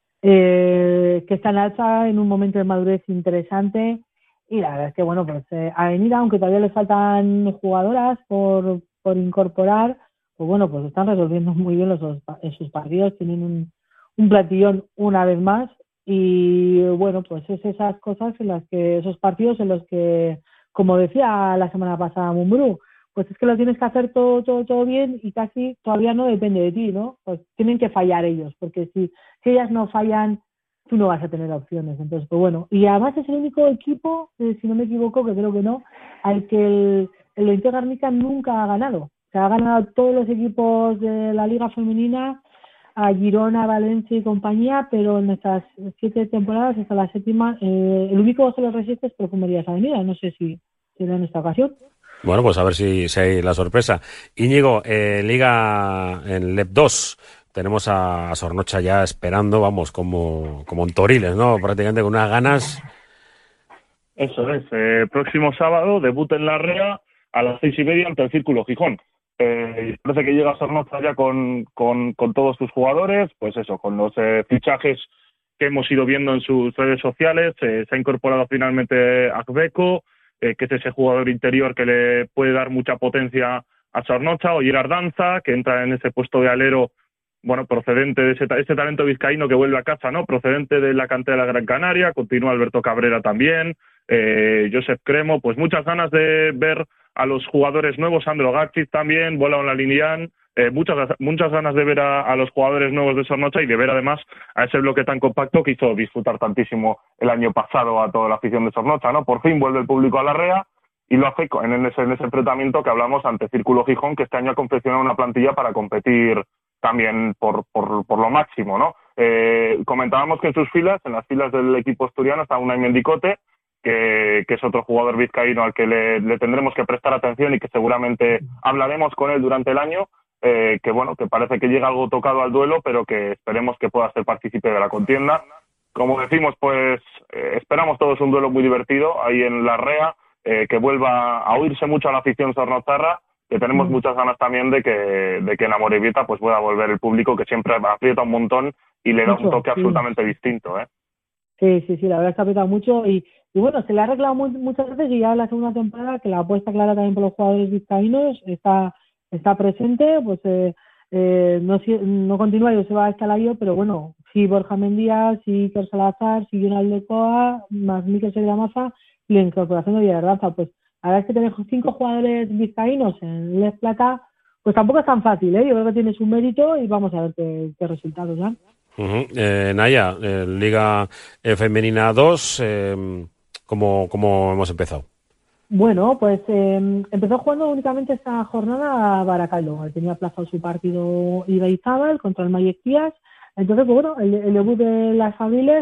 eh, que está en alza en un momento de madurez interesante. Y la verdad es que, bueno, pues eh, Avenida, aunque todavía le faltan jugadoras por, por incorporar, pues bueno, pues están resolviendo muy bien los, en sus partidos, tienen un, un platillón una vez más, y bueno, pues es esas cosas en las que, esos partidos en los que, como decía la semana pasada Mumbrú, pues es que lo tienes que hacer todo, todo, todo bien, y casi todavía no depende de ti, ¿no? Pues tienen que fallar ellos, porque si, si ellas no fallan, tú no vas a tener opciones. Entonces, pues bueno, y además es el único equipo, eh, si no me equivoco, que creo que no, al que el, el Ointe Garnica nunca ha ganado. O sea, ha ganado todos los equipos de la Liga Femenina, a Girona, Valencia y compañía, pero en estas siete temporadas, hasta la séptima, eh, el único que se lo resiste es Perfumerías Avenida. No sé si será en esta ocasión. Bueno, pues a ver si, si hay la sorpresa. Íñigo, eh, Liga en L E P dos. Tenemos a Sornocha ya esperando, vamos, como, como en Toriles, ¿no? Prácticamente con unas ganas. Eso es. Eh, próximo sábado, debut en Larrea a las seis y media ante el Círculo Gijón. Eh, parece que llega Sornocha ya con, con, con todos sus jugadores, pues eso, con los eh, fichajes que hemos ido viendo en sus redes sociales. Eh, se ha incorporado finalmente Akbeko, eh, que es ese jugador interior que le puede dar mucha potencia a Sornocha, Oyer Ardanza, que entra en ese puesto de alero, bueno, procedente de ese, ese talento vizcaíno que vuelve a casa, ¿no? Procedente de la cantera de la Gran Canaria, continúa Alberto Cabrera también, eh, Josep Cremo, pues muchas ganas de ver a los jugadores nuevos, Sandro Gatchis también, Bola Onlalinian, eh, muchas muchas ganas de ver a, a los jugadores nuevos de Sornocha, y de ver además a ese bloque tan compacto que hizo disfrutar tantísimo el año pasado a toda la afición de Sornocha, ¿no? Por fin vuelve el público a Larrea, y lo hace en ese, en ese enfrentamiento que hablamos ante Círculo Gijón, que este año ha confeccionado una plantilla para competir también por, por, por lo máximo, ¿no? Eh, comentábamos que en sus filas, en las filas del equipo asturiano, está Unai Mendicote, que, que es otro jugador vizcaíno al que le, le tendremos que prestar atención y que seguramente hablaremos con él durante el año, eh, que bueno, que parece que llega algo tocado al duelo, pero que esperemos que pueda ser partícipe de la contienda. Como decimos, pues eh, esperamos todos un duelo muy divertido ahí en Larrea, eh, que vuelva a oírse mucho a la afición sornotarra, que tenemos mm. muchas ganas también de que de que en Amorebieta pues pueda volver el público, que siempre aprieta un montón y le da mucho, un toque sí. absolutamente distinto, ¿eh? Sí, sí, sí, la verdad es que aprieta mucho, y, y bueno, se le ha arreglado muy, muchas veces, y ya en la segunda temporada, que la apuesta clara también por los jugadores vizcaínos está, está presente, pues eh, eh, no, no continúa y se va a Escalayo, pero bueno, sí Borja Mendías, sí Iker Salazar, sí Jonal de Coa, más Mikel Segramasa, y la incorporación de Villardanza, pues la verdad es que tener cinco jugadores vizcaínos en Les Plata, pues tampoco es tan fácil, ¿eh? Yo creo que tiene su mérito, y vamos a ver qué, qué resultados dan. Uh-huh. eh, Naya, eh, Liga eh, Femenina dos, eh, ¿cómo, ¿cómo hemos empezado? Bueno, pues eh, empezó jugando únicamente esta jornada a Baracaldo. Tenía aplazado su partido Ibaizábal contra el Mayectías. Entonces, pues bueno, el, el debut de las familias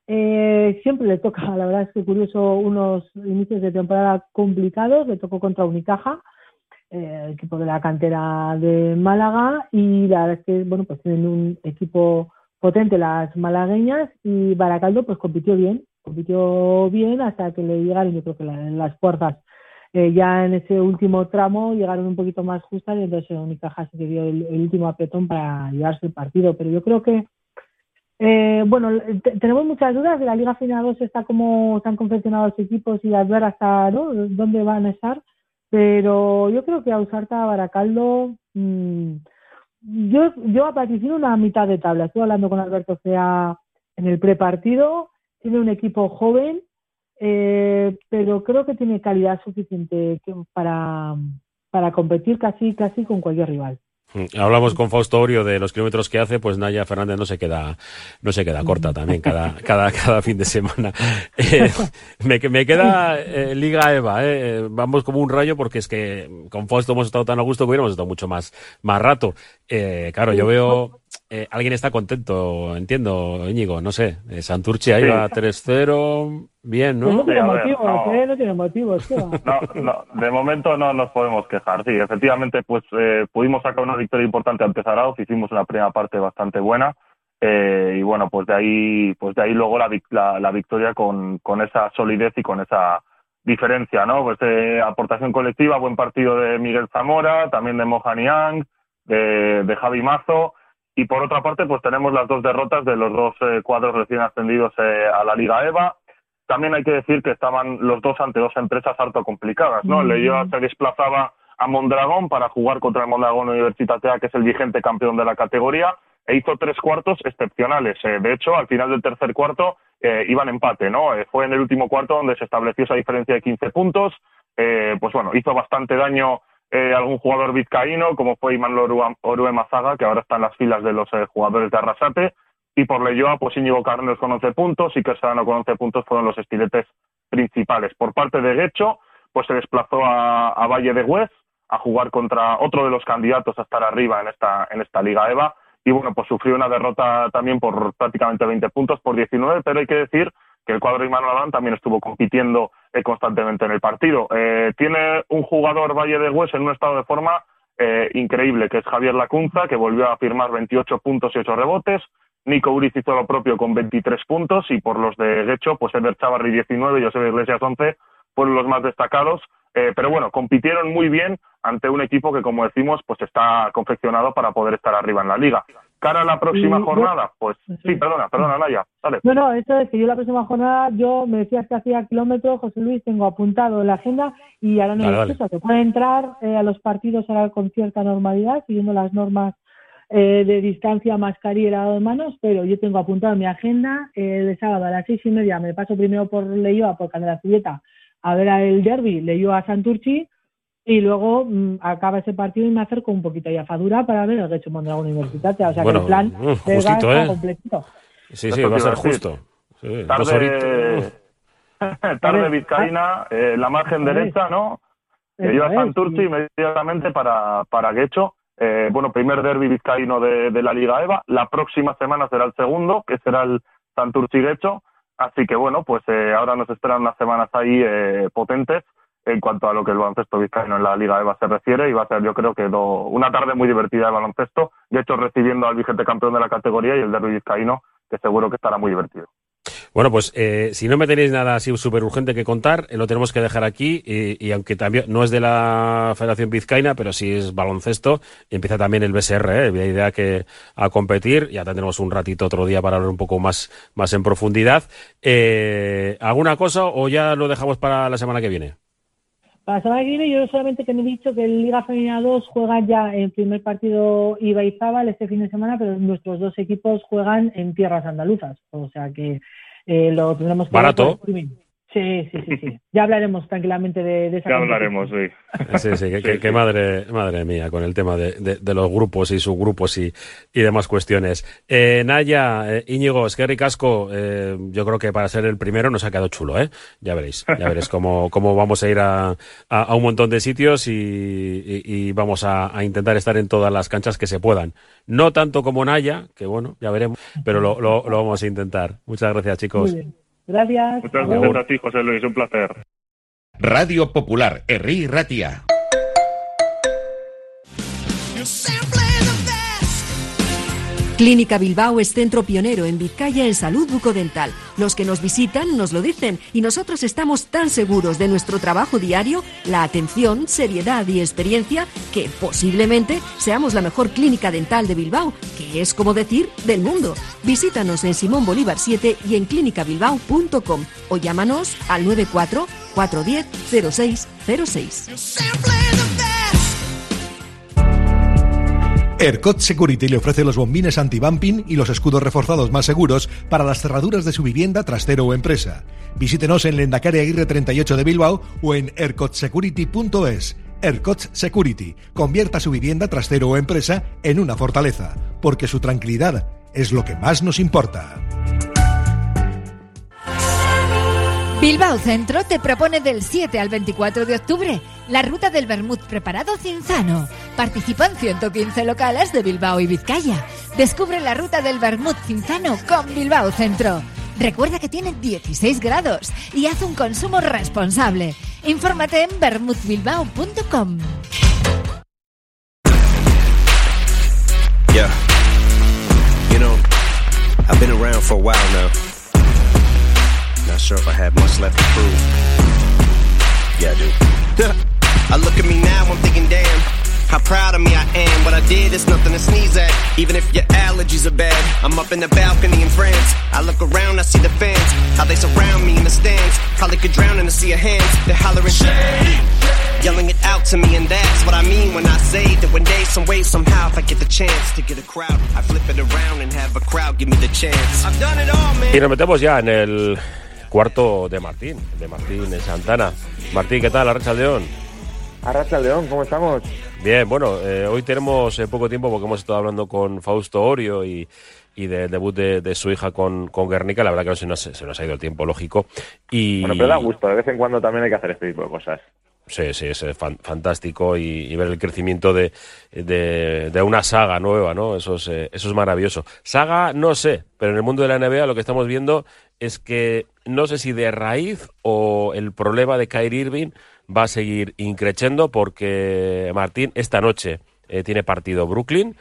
eh, siempre le toca, la verdad es que curioso, unos inicios de temporada complicados. Le tocó contra Unicaja, eh, el equipo de la cantera de Málaga, y la verdad es que, bueno, pues tienen un equipo potente las malagueñas, y Baracaldo pues compitió bien, compitió bien hasta que le llegaron, yo creo que la, las fuerzas eh, ya en ese último tramo llegaron un poquito más justas, y entonces Unicaja se dio el, el último apretón para llevarse el partido. Pero yo creo que Eh, bueno, t- tenemos muchas dudas. De la Liga Femenina dos está cómo se han confeccionado los equipos y al ver hasta, ¿no?, dónde van a estar. Pero yo creo que Ausarta, Baracaldo, mmm, yo, yo vaticino una mitad de tabla. Estuve hablando con Alberto Cea en el prepartido. Tiene un equipo joven, eh, pero creo que tiene calidad suficiente que, para, para competir casi, casi con cualquier rival. Hablamos con Fausto Orio de los kilómetros que hace, pues Naya Fernández no se queda, no se queda corta también cada, cada, cada fin de semana. Eh, me, me queda eh, Liga Eva, eh, vamos como un rayo porque es que con Fausto hemos estado tan a gusto que hubiéramos estado mucho más, más rato. Eh, claro, yo veo, eh, alguien está contento, entiendo, Íñigo, no sé, eh, Santurce ahí sí. Va tres cero, bien, ¿no? No tiene Sí, ver, motivos, no. ¿eh? No tiene motivos. No, no, de momento no nos podemos quejar. Sí, efectivamente, pues eh, pudimos sacar una victoria importante ante Zarauz, hicimos una primera parte bastante buena eh, y bueno, pues de ahí, pues de ahí luego la, la, la victoria con, con esa solidez y con esa diferencia, ¿no? Pues eh, aportación colectiva, buen partido de Miguel Zamora, también de Mohan Yang, de, de Javi Mazo. Y por otra parte, pues tenemos las dos derrotas de los dos eh, cuadros recién ascendidos eh, a la Liga EVA. También hay que decir que estaban los dos ante dos empresas harto complicadas, ¿no? Mm. Leioa se desplazaba a Mondragón para jugar contra el Mondragón Universitatea, que es el vigente campeón de la categoría, e hizo tres cuartos excepcionales. Eh, de hecho, al final del tercer cuarto eh, iban empate, ¿no? Eh, fue en el último cuarto donde se estableció esa diferencia de quince puntos. Eh, pues bueno, hizo bastante daño eh, algún jugador vizcaíno, como fue Imanol Orue Mazaga, que ahora está en las filas de los eh, jugadores de Arrasate. Y por Leioa, pues Íñigo Carneros con once puntos y Kersadano con once puntos fueron los estiletes principales. Por parte de Guecho, pues se desplazó a, a Valle de Hues a jugar contra otro de los candidatos a estar arriba en esta en esta Liga EVA. Y bueno, pues sufrió una derrota también por prácticamente veinte puntos por diecinueve, pero hay que decir que el cuadro de Imanol Adán también estuvo compitiendo eh, constantemente en el partido. Eh, tiene un jugador Valle de Hues en un estado de forma eh, increíble, que es Javier Lacunza, que volvió a firmar veintiocho puntos y ocho rebotes. Nico Uriz hizo lo propio con veintitrés puntos y por los de Guecho, pues Eber Chavarri diecinueve y José Iglesias once fueron los más destacados. Eh, pero bueno, compitieron muy bien ante un equipo que, como decimos, pues está confeccionado para poder estar arriba en la liga. Cara a la próxima y, jornada, pues sí, perdona, perdona, Naya, dale. No, no, eso es que yo la próxima jornada, yo me decías que hacía kilómetros, José Luis, tengo apuntado en la agenda y ahora no vale, hay excusa, que puede entrar eh, a los partidos ahora con cierta normalidad, siguiendo las normas eh, de distancia, mascarilla y lavado de manos, pero yo tengo apuntado en mi agenda eh, de sábado a las seis y media, me paso primero por Leioa, por Candelacilleta, a ver el derbi, Leioa a Santurci, y luego mmm, acaba ese partido y me acerco un poquito ahí a Fadura para ver el Guecho Mondragón Universitatea. O sea bueno, que el plan uh, justito, está ¿eh? completito. Sí, sí, va a ser justo. Sí, tarde, tarde vizcaína, eh, la margen derecha, ¿no? Que lleva Santurci sí. inmediatamente para, para Guecho. Eh, bueno, primer derbi vizcaíno de, de la Liga EVA. La próxima semana será el segundo, que será el Santurci-Guecho. Así que bueno, pues eh, ahora nos esperan unas semanas ahí eh, potentes en cuanto a lo que el baloncesto vizcaíno en la Liga EVA se refiere, y va a ser, yo creo que do, una tarde muy divertida de baloncesto, de hecho recibiendo al vigente campeón de la categoría y el derbi vizcaíno, que seguro que estará muy divertido. Bueno, pues eh, si no me tenéis nada así súper urgente que contar, eh, lo tenemos que dejar aquí, y, y aunque también no es de la Federación Vizcaína, pero sí es baloncesto, y empieza también el B S R, ¿eh? La idea que a competir, ya tendremos un ratito otro día para hablar un poco más, más en profundidad. Eh, ¿Alguna cosa o ya lo dejamos para la semana que viene? Para la semana que viene, yo solamente que me he dicho que en Liga Femenina dos juegan ya el primer partido Ibaizabal este fin de semana, pero nuestros dos equipos juegan en tierras andaluzas, o sea que eh, lo tendremos que barato. Ver sí, sí, sí, sí. Ya hablaremos tranquilamente de, de esa. Ya hablaremos, sí. Sí, sí, que, que, que madre, madre mía, con el tema de, de, de los grupos y subgrupos y, y demás cuestiones. Eh, Naya, eh, Íñigo, es que ricasco, eh, yo creo que para ser el primero nos ha quedado chulo, ¿eh? Ya veréis, ya veréis cómo, cómo vamos a ir a, a, a un montón de sitios y, y, y vamos a, a intentar estar en todas las canchas que se puedan. No tanto como Naya, que bueno, ya veremos, pero lo, lo, lo vamos a intentar. Muchas gracias, chicos. Muy bien. Gracias. Muchas gracias a ti, José Luis, un placer. Radio Popular, Herri Ratia. Clínica Bilbao es centro pionero en Vizcaya en salud bucodental. Los que nos visitan nos lo dicen y nosotros estamos tan seguros de nuestro trabajo diario, la atención, seriedad y experiencia, que posiblemente seamos la mejor clínica dental de Bilbao, que es como decir del mundo. Visítanos en Simón Bolívar siete y en clínica bilbao punto com o llámanos al nueve cuatro cuatro uno cero cero seis cero seis. ERCOT Security le ofrece los bombines anti-bumping y los escudos reforzados más seguros para las cerraduras de su vivienda, trastero o empresa. Visítenos en Lendakari Aguirre treinta y ocho de Bilbao o en ercot security punto es. ERCOT Security. Convierta su vivienda, trastero o empresa en una fortaleza, porque su tranquilidad es lo que más nos importa. Bilbao Centro te propone del siete al veinticuatro de octubre la ruta del vermut preparado Cinzano. Participan ciento quince locales de Bilbao y Vizcaya. Descubre la ruta del vermut Cinzano con Bilbao Centro. Recuerda que tiene dieciséis grados y haz un consumo responsable. Infórmate en vermut bilbao punto com. Yeah. You know, I've been around for a while now. Not sure if I have much left to prove. Yeah, I do. I look at me now, I'm thinking, damn, how proud of me I am. What I did is nothing to sneeze at, even if your allergies are bad. I'm up in the balcony in France. I look around, I see the fans, how they surround me in the stands. Probably could drown in a sea of hands. They're hollering, shade, yelling it out to me, and that's what I mean when I say that one day, some way, somehow, if I get the chance to get a crowd, I flip it around and have a crowd give me the chance. I've done it all, man. Y nos metemos ya en el cuarto de Martín, de Martín Santana. Martín, ¿qué tal? Arratsaldeon. Arratsaldeon, ¿cómo estamos? Bien, bueno, eh, hoy tenemos eh, poco tiempo porque hemos estado hablando con Fausto Orio y, y del debut de, de su hija con, con Guernica. La verdad que no se nos, se nos ha ido el tiempo, lógico. Y... Bueno, pero da gusto, de vez en cuando también hay que hacer este tipo de cosas. Sí, sí, es fan, fantástico y, y ver el crecimiento de, de, de una saga nueva, ¿no? Eso es, eh, eso es maravilloso. Saga, no sé, pero en el mundo de la N B A lo que estamos viendo es que no sé si de raíz o el problema de Kyrie Irving va a seguir increciendo porque, Martín, esta noche eh, tiene partido Brooklyn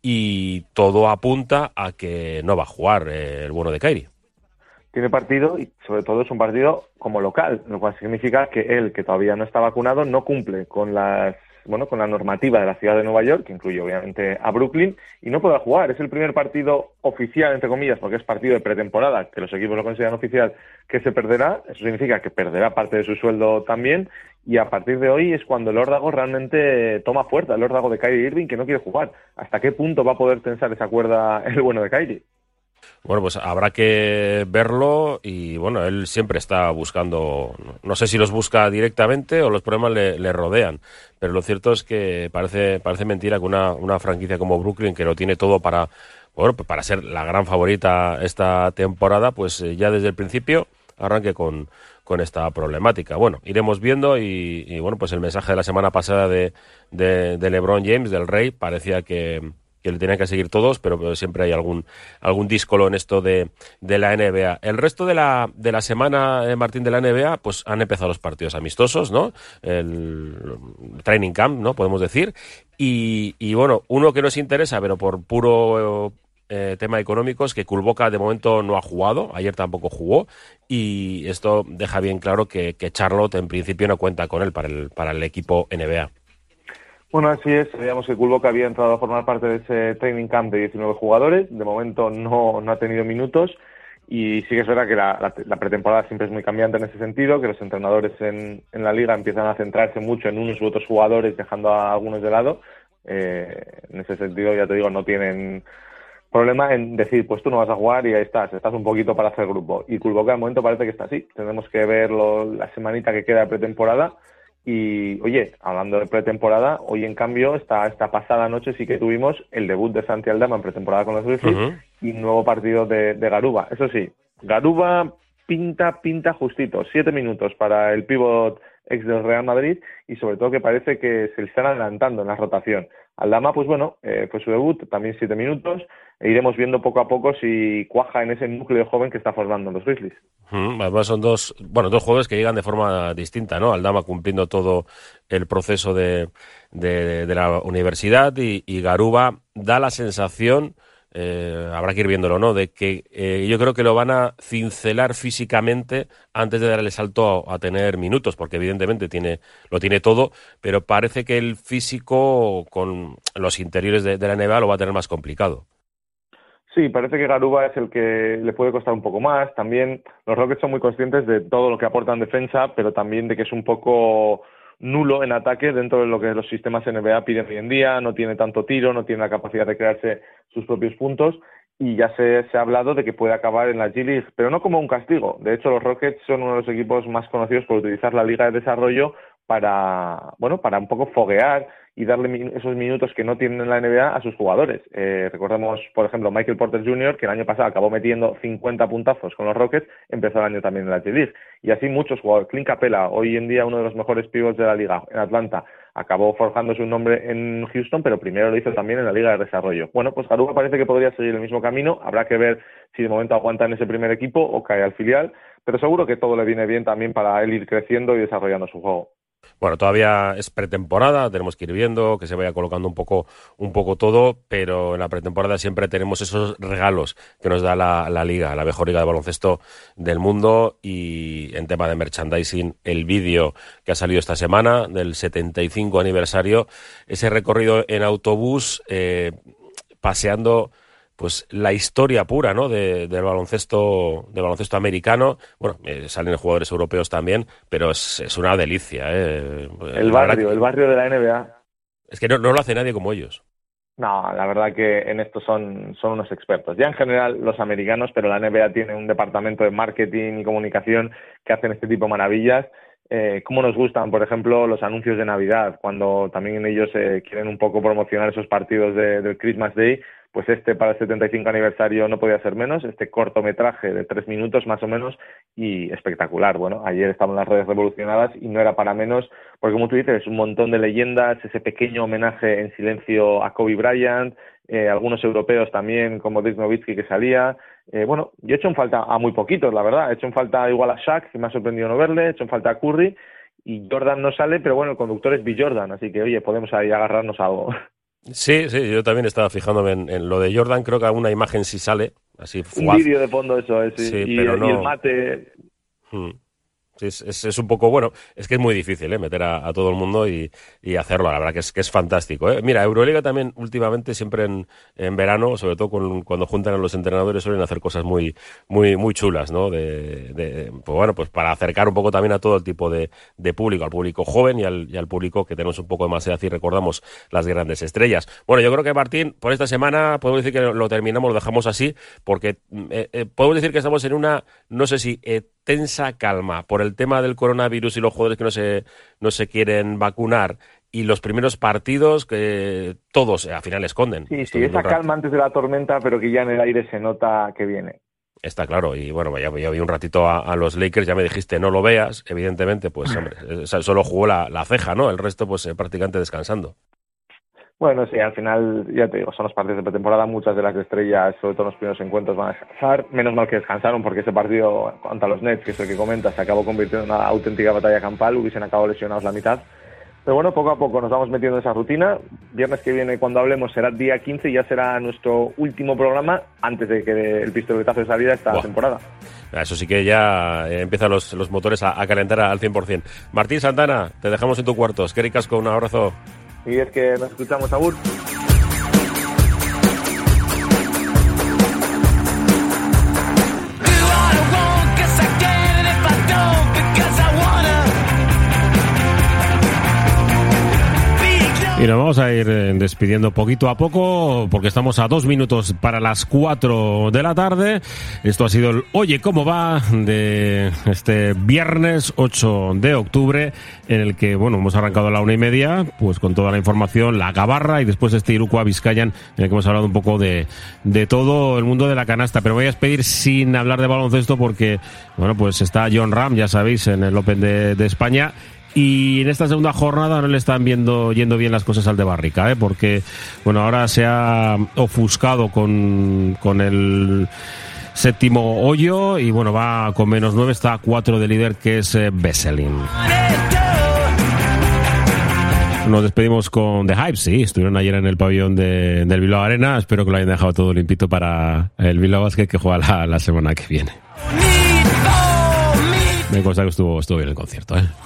y todo apunta a que no va a jugar eh, el bueno de Kyrie. Tiene partido y sobre todo es un partido como local, lo cual significa que él, que todavía no está vacunado, no cumple con las bueno con la normativa de la ciudad de Nueva York, que incluye obviamente a Brooklyn, y no podrá jugar. Es el primer partido oficial, entre comillas, porque es partido de pretemporada, que los equipos lo consideran oficial, que se perderá. Eso significa que perderá parte de su sueldo también, y a partir de hoy es cuando el órdago realmente toma fuerza, el órdago de Kyrie Irving, que no quiere jugar. ¿Hasta qué punto va a poder tensar esa cuerda el bueno de Kyrie? Bueno, pues habrá que verlo y, bueno, él siempre está buscando, no sé si los busca directamente o los problemas le, le rodean, pero lo cierto es que parece parece mentira que una, una franquicia como Brooklyn, que lo tiene todo para, bueno, para ser la gran favorita esta temporada, pues ya desde el principio arranque con, con esta problemática. Bueno, iremos viendo y, y, bueno, pues el mensaje de la semana pasada de, de, de LeBron James, del Rey, parecía que... que le tenían que seguir todos, pero, pero siempre hay algún algún díscolo en esto de, de la N B A. El resto de la de la semana, eh, Martín, de la N B A, pues han empezado los partidos amistosos, ¿no? El training camp, ¿no? Podemos decir. Y, y bueno, uno que nos interesa, pero por puro eh, tema económico, es que Kulboka de momento no ha jugado, ayer tampoco jugó, y esto deja bien claro que, que Charlotte en principio no cuenta con él para el, para el equipo N B A. Bueno, así es. Sabíamos que Kulboka había entrado a formar parte de ese training camp de diecinueve jugadores. De momento no, no ha tenido minutos y sí que es verdad que la, la, la pretemporada siempre es muy cambiante en ese sentido, que los entrenadores en, en la liga empiezan a centrarse mucho en unos u otros jugadores, dejando a algunos de lado. Eh, en ese sentido, ya te digo, no tienen problema en decir, pues tú no vas a jugar y ahí estás, estás un poquito para hacer grupo. Y Kulboka de momento parece que está así. Tenemos que verlo la semanita que queda de pretemporada. Y, oye, hablando de pretemporada, hoy en cambio, esta, esta pasada noche sí que tuvimos el debut de Santi Aldama en pretemporada con los Grizzlies uh-huh. y un nuevo partido de, de Garuba. Eso sí, Garuba pinta, pinta justito, siete minutos para el pívot ex del Real Madrid y sobre todo que parece que se le están adelantando en la rotación. Aldama, pues bueno, eh, fue su debut, también siete minutos, e iremos viendo poco a poco si cuaja en ese núcleo joven que está formando los Grizzlies. Mm, además son dos, bueno, dos jugadores que llegan de forma distinta, ¿no? Aldama cumpliendo todo el proceso de, de, de la universidad y, y Garuba da la sensación eh, habrá que ir viéndolo, ¿no? De que eh, yo creo que lo van a cincelar físicamente antes de dar el salto a, a tener minutos, porque evidentemente tiene lo tiene todo, pero parece que el físico con los interiores de, de la N B A lo va a tener más complicado. Sí, parece que Garuba es el que le puede costar un poco más. También los Rockets son muy conscientes de todo lo que aporta en defensa, pero también de que es un poco nulo en ataque dentro de lo que los sistemas N B A piden hoy en día. No tiene tanto tiro, no tiene la capacidad de crearse sus propios puntos y ya se, se ha hablado de que puede acabar en la G-League, pero no como un castigo. De hecho, los Rockets son uno de los equipos más conocidos por utilizar la Liga de Desarrollo para, bueno, para un poco foguear y darle esos minutos que no tienen en la N B A a sus jugadores. Eh, recordemos, por ejemplo, Michael Porter junior, que el año pasado acabó metiendo cincuenta puntazos con los Rockets, empezó el año también en la G-League. Y así muchos jugadores. Clint Capela, hoy en día uno de los mejores pivots de la liga en Atlanta, acabó forjándose un nombre en Houston, pero primero lo hizo también en la Liga de Desarrollo. Bueno, pues Garuba parece que podría seguir el mismo camino. Habrá que ver si de momento aguanta en ese primer equipo o cae al filial, pero seguro que todo le viene bien también para él ir creciendo y desarrollando su juego. Bueno, todavía es pretemporada, tenemos que ir viendo, que se vaya colocando un poco un poco todo, pero en la pretemporada siempre tenemos esos regalos que nos da la, la liga, la mejor liga de baloncesto del mundo. Y en tema de merchandising, el vídeo que ha salido esta semana del setenta y cinco aniversario, ese recorrido en autobús, eh, paseando pues la historia pura, ¿no? de, del baloncesto del baloncesto americano. Bueno, eh, salen jugadores europeos también, pero es, es una delicia, ¿eh? El barrio, el barrio de la N B A. Es que no, no lo hace nadie como ellos. No, la verdad que en esto son, son unos expertos. Ya en general los americanos, pero la N B A tiene un departamento de marketing y comunicación que hacen este tipo de maravillas. Eh, cómo nos gustan, por ejemplo, los anuncios de Navidad, cuando también ellos eh, quieren un poco promocionar esos partidos de, del Christmas Day. Pues este para el setenta y cinco aniversario no podía ser menos, este cortometraje de tres minutos más o menos y espectacular. Bueno, ayer estaban las redes revolucionadas y no era para menos, porque como tú dices, es un montón de leyendas, ese pequeño homenaje en silencio a Kobe Bryant, eh, algunos europeos también como Dirk Nowitzki que salía. Eh, bueno, yo he hecho en falta a muy poquitos, la verdad, he hecho en falta igual a Shaq, que me ha sorprendido no verle, he hecho en falta a Curry y Jordan no sale, pero bueno, el conductor es B. Jordan, así que oye, podemos ahí agarrarnos a algo. Sí, sí, yo también estaba fijándome en, en lo de Jordan, creo que alguna imagen sí sale, así fugaz. Un vídeo de fondo, eso es, sí, sí, y, pero no... y el mate... Hmm. Sí, es, es, es un poco, bueno, es que es muy difícil, ¿eh? meter a, a todo el mundo y, y hacerlo, la verdad que es que es fantástico, ¿eh? Mira, Euroliga también últimamente, siempre en, en verano, sobre todo con, cuando juntan a los entrenadores, suelen hacer cosas muy muy muy chulas, ¿no? De, de pues bueno, pues para acercar un poco también a todo el tipo de, de público, al público joven y al, y al público que tenemos un poco de más edad y recordamos las grandes estrellas. Bueno, yo creo que Martín, por esta semana podemos decir que lo terminamos, lo dejamos así, porque eh, eh, podemos decir que estamos en una, no sé si... Eh, tensa calma por el tema del coronavirus y los jugadores que no se no se quieren vacunar y los primeros partidos que todos al final esconden. Sí, sí, esa calma antes de la tormenta, pero que ya en el aire se nota que viene. Está claro, y bueno, ya, ya vi un ratito a, a los Lakers, ya me dijiste no lo veas, evidentemente, pues hombre, solo jugó la, la ceja, ¿no? El resto pues eh, prácticamente descansando. Bueno, sí, al final, ya te digo, son los partidos de pretemporada, muchas de las estrellas, sobre todo en los primeros encuentros, van a descansar. Menos mal que descansaron, porque ese partido contra los Nets, que es el que comentas, se acabó convirtiendo en una auténtica batalla campal, hubiesen acabado lesionados la mitad. Pero bueno, poco a poco nos vamos metiendo en esa rutina. Viernes que viene, cuando hablemos, será día quince y ya será nuestro último programa antes de que el pistoletazo de salida esta Buah. temporada. Eso sí que ya empiezan los, los motores a, a calentar al cien por cien. Martín Santana, te dejamos en tu cuarto. Eskerrik Casco, un abrazo. Y es que nos escuchamos, Agur. Y nos vamos a ir despidiendo poquito a poco porque estamos a dos minutos para las cuatro de la tarde. Esto ha sido el Oye ¿Cómo va? De este viernes ocho de octubre, en el que, bueno, hemos arrancado a la una y media, pues con toda la información, la gabarra y después este Irukoa Bizkaian, en el que hemos hablado un poco de, de todo el mundo de la canasta. Pero voy a despedir sin hablar de baloncesto porque, bueno, pues está Jon Rahm, ya sabéis, en el Open de, de España. Y en esta segunda jornada no le están viendo yendo bien las cosas al de Barrica, ¿eh? Porque, bueno, ahora se ha ofuscado con, con el séptimo hoyo y, bueno, va con menos nueve, está a cuatro de líder, que es eh, Vesselin. Nos despedimos con The Hype, sí, estuvieron ayer en el pabellón de, del Bilbao Arena, espero que lo hayan dejado todo limpito para el Bilbao Basket que juega la, la semana que viene. Me consta que estuvo, estuvo bien el concierto, ¿eh?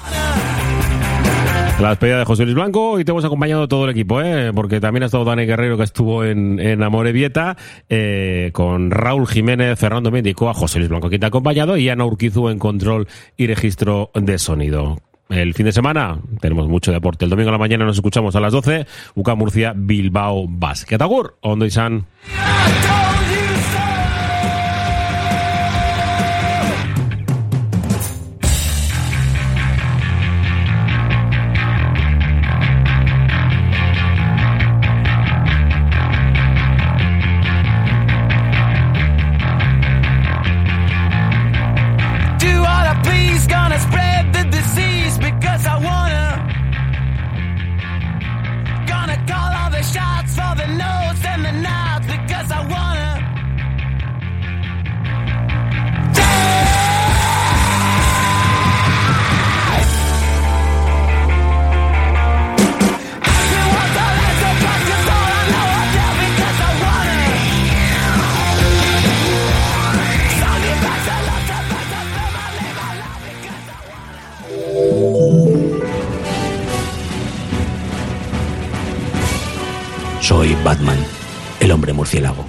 La despedida de José Luis Blanco y te hemos acompañado todo el equipo, ¿eh? Porque también ha estado Dani Guerrero, que estuvo en, en Amorebieta, eh, con Raúl Jiménez, Fernando Méndico, a José Luis Blanco, quien te ha acompañado, y Ana Urquizu en control y registro de sonido. El fin de semana tenemos mucho deporte. El domingo a la mañana nos escuchamos a las doce. U C A Murcia, Bilbao Basket. Agur, ondo izan. Soy Batman, el hombre murciélago.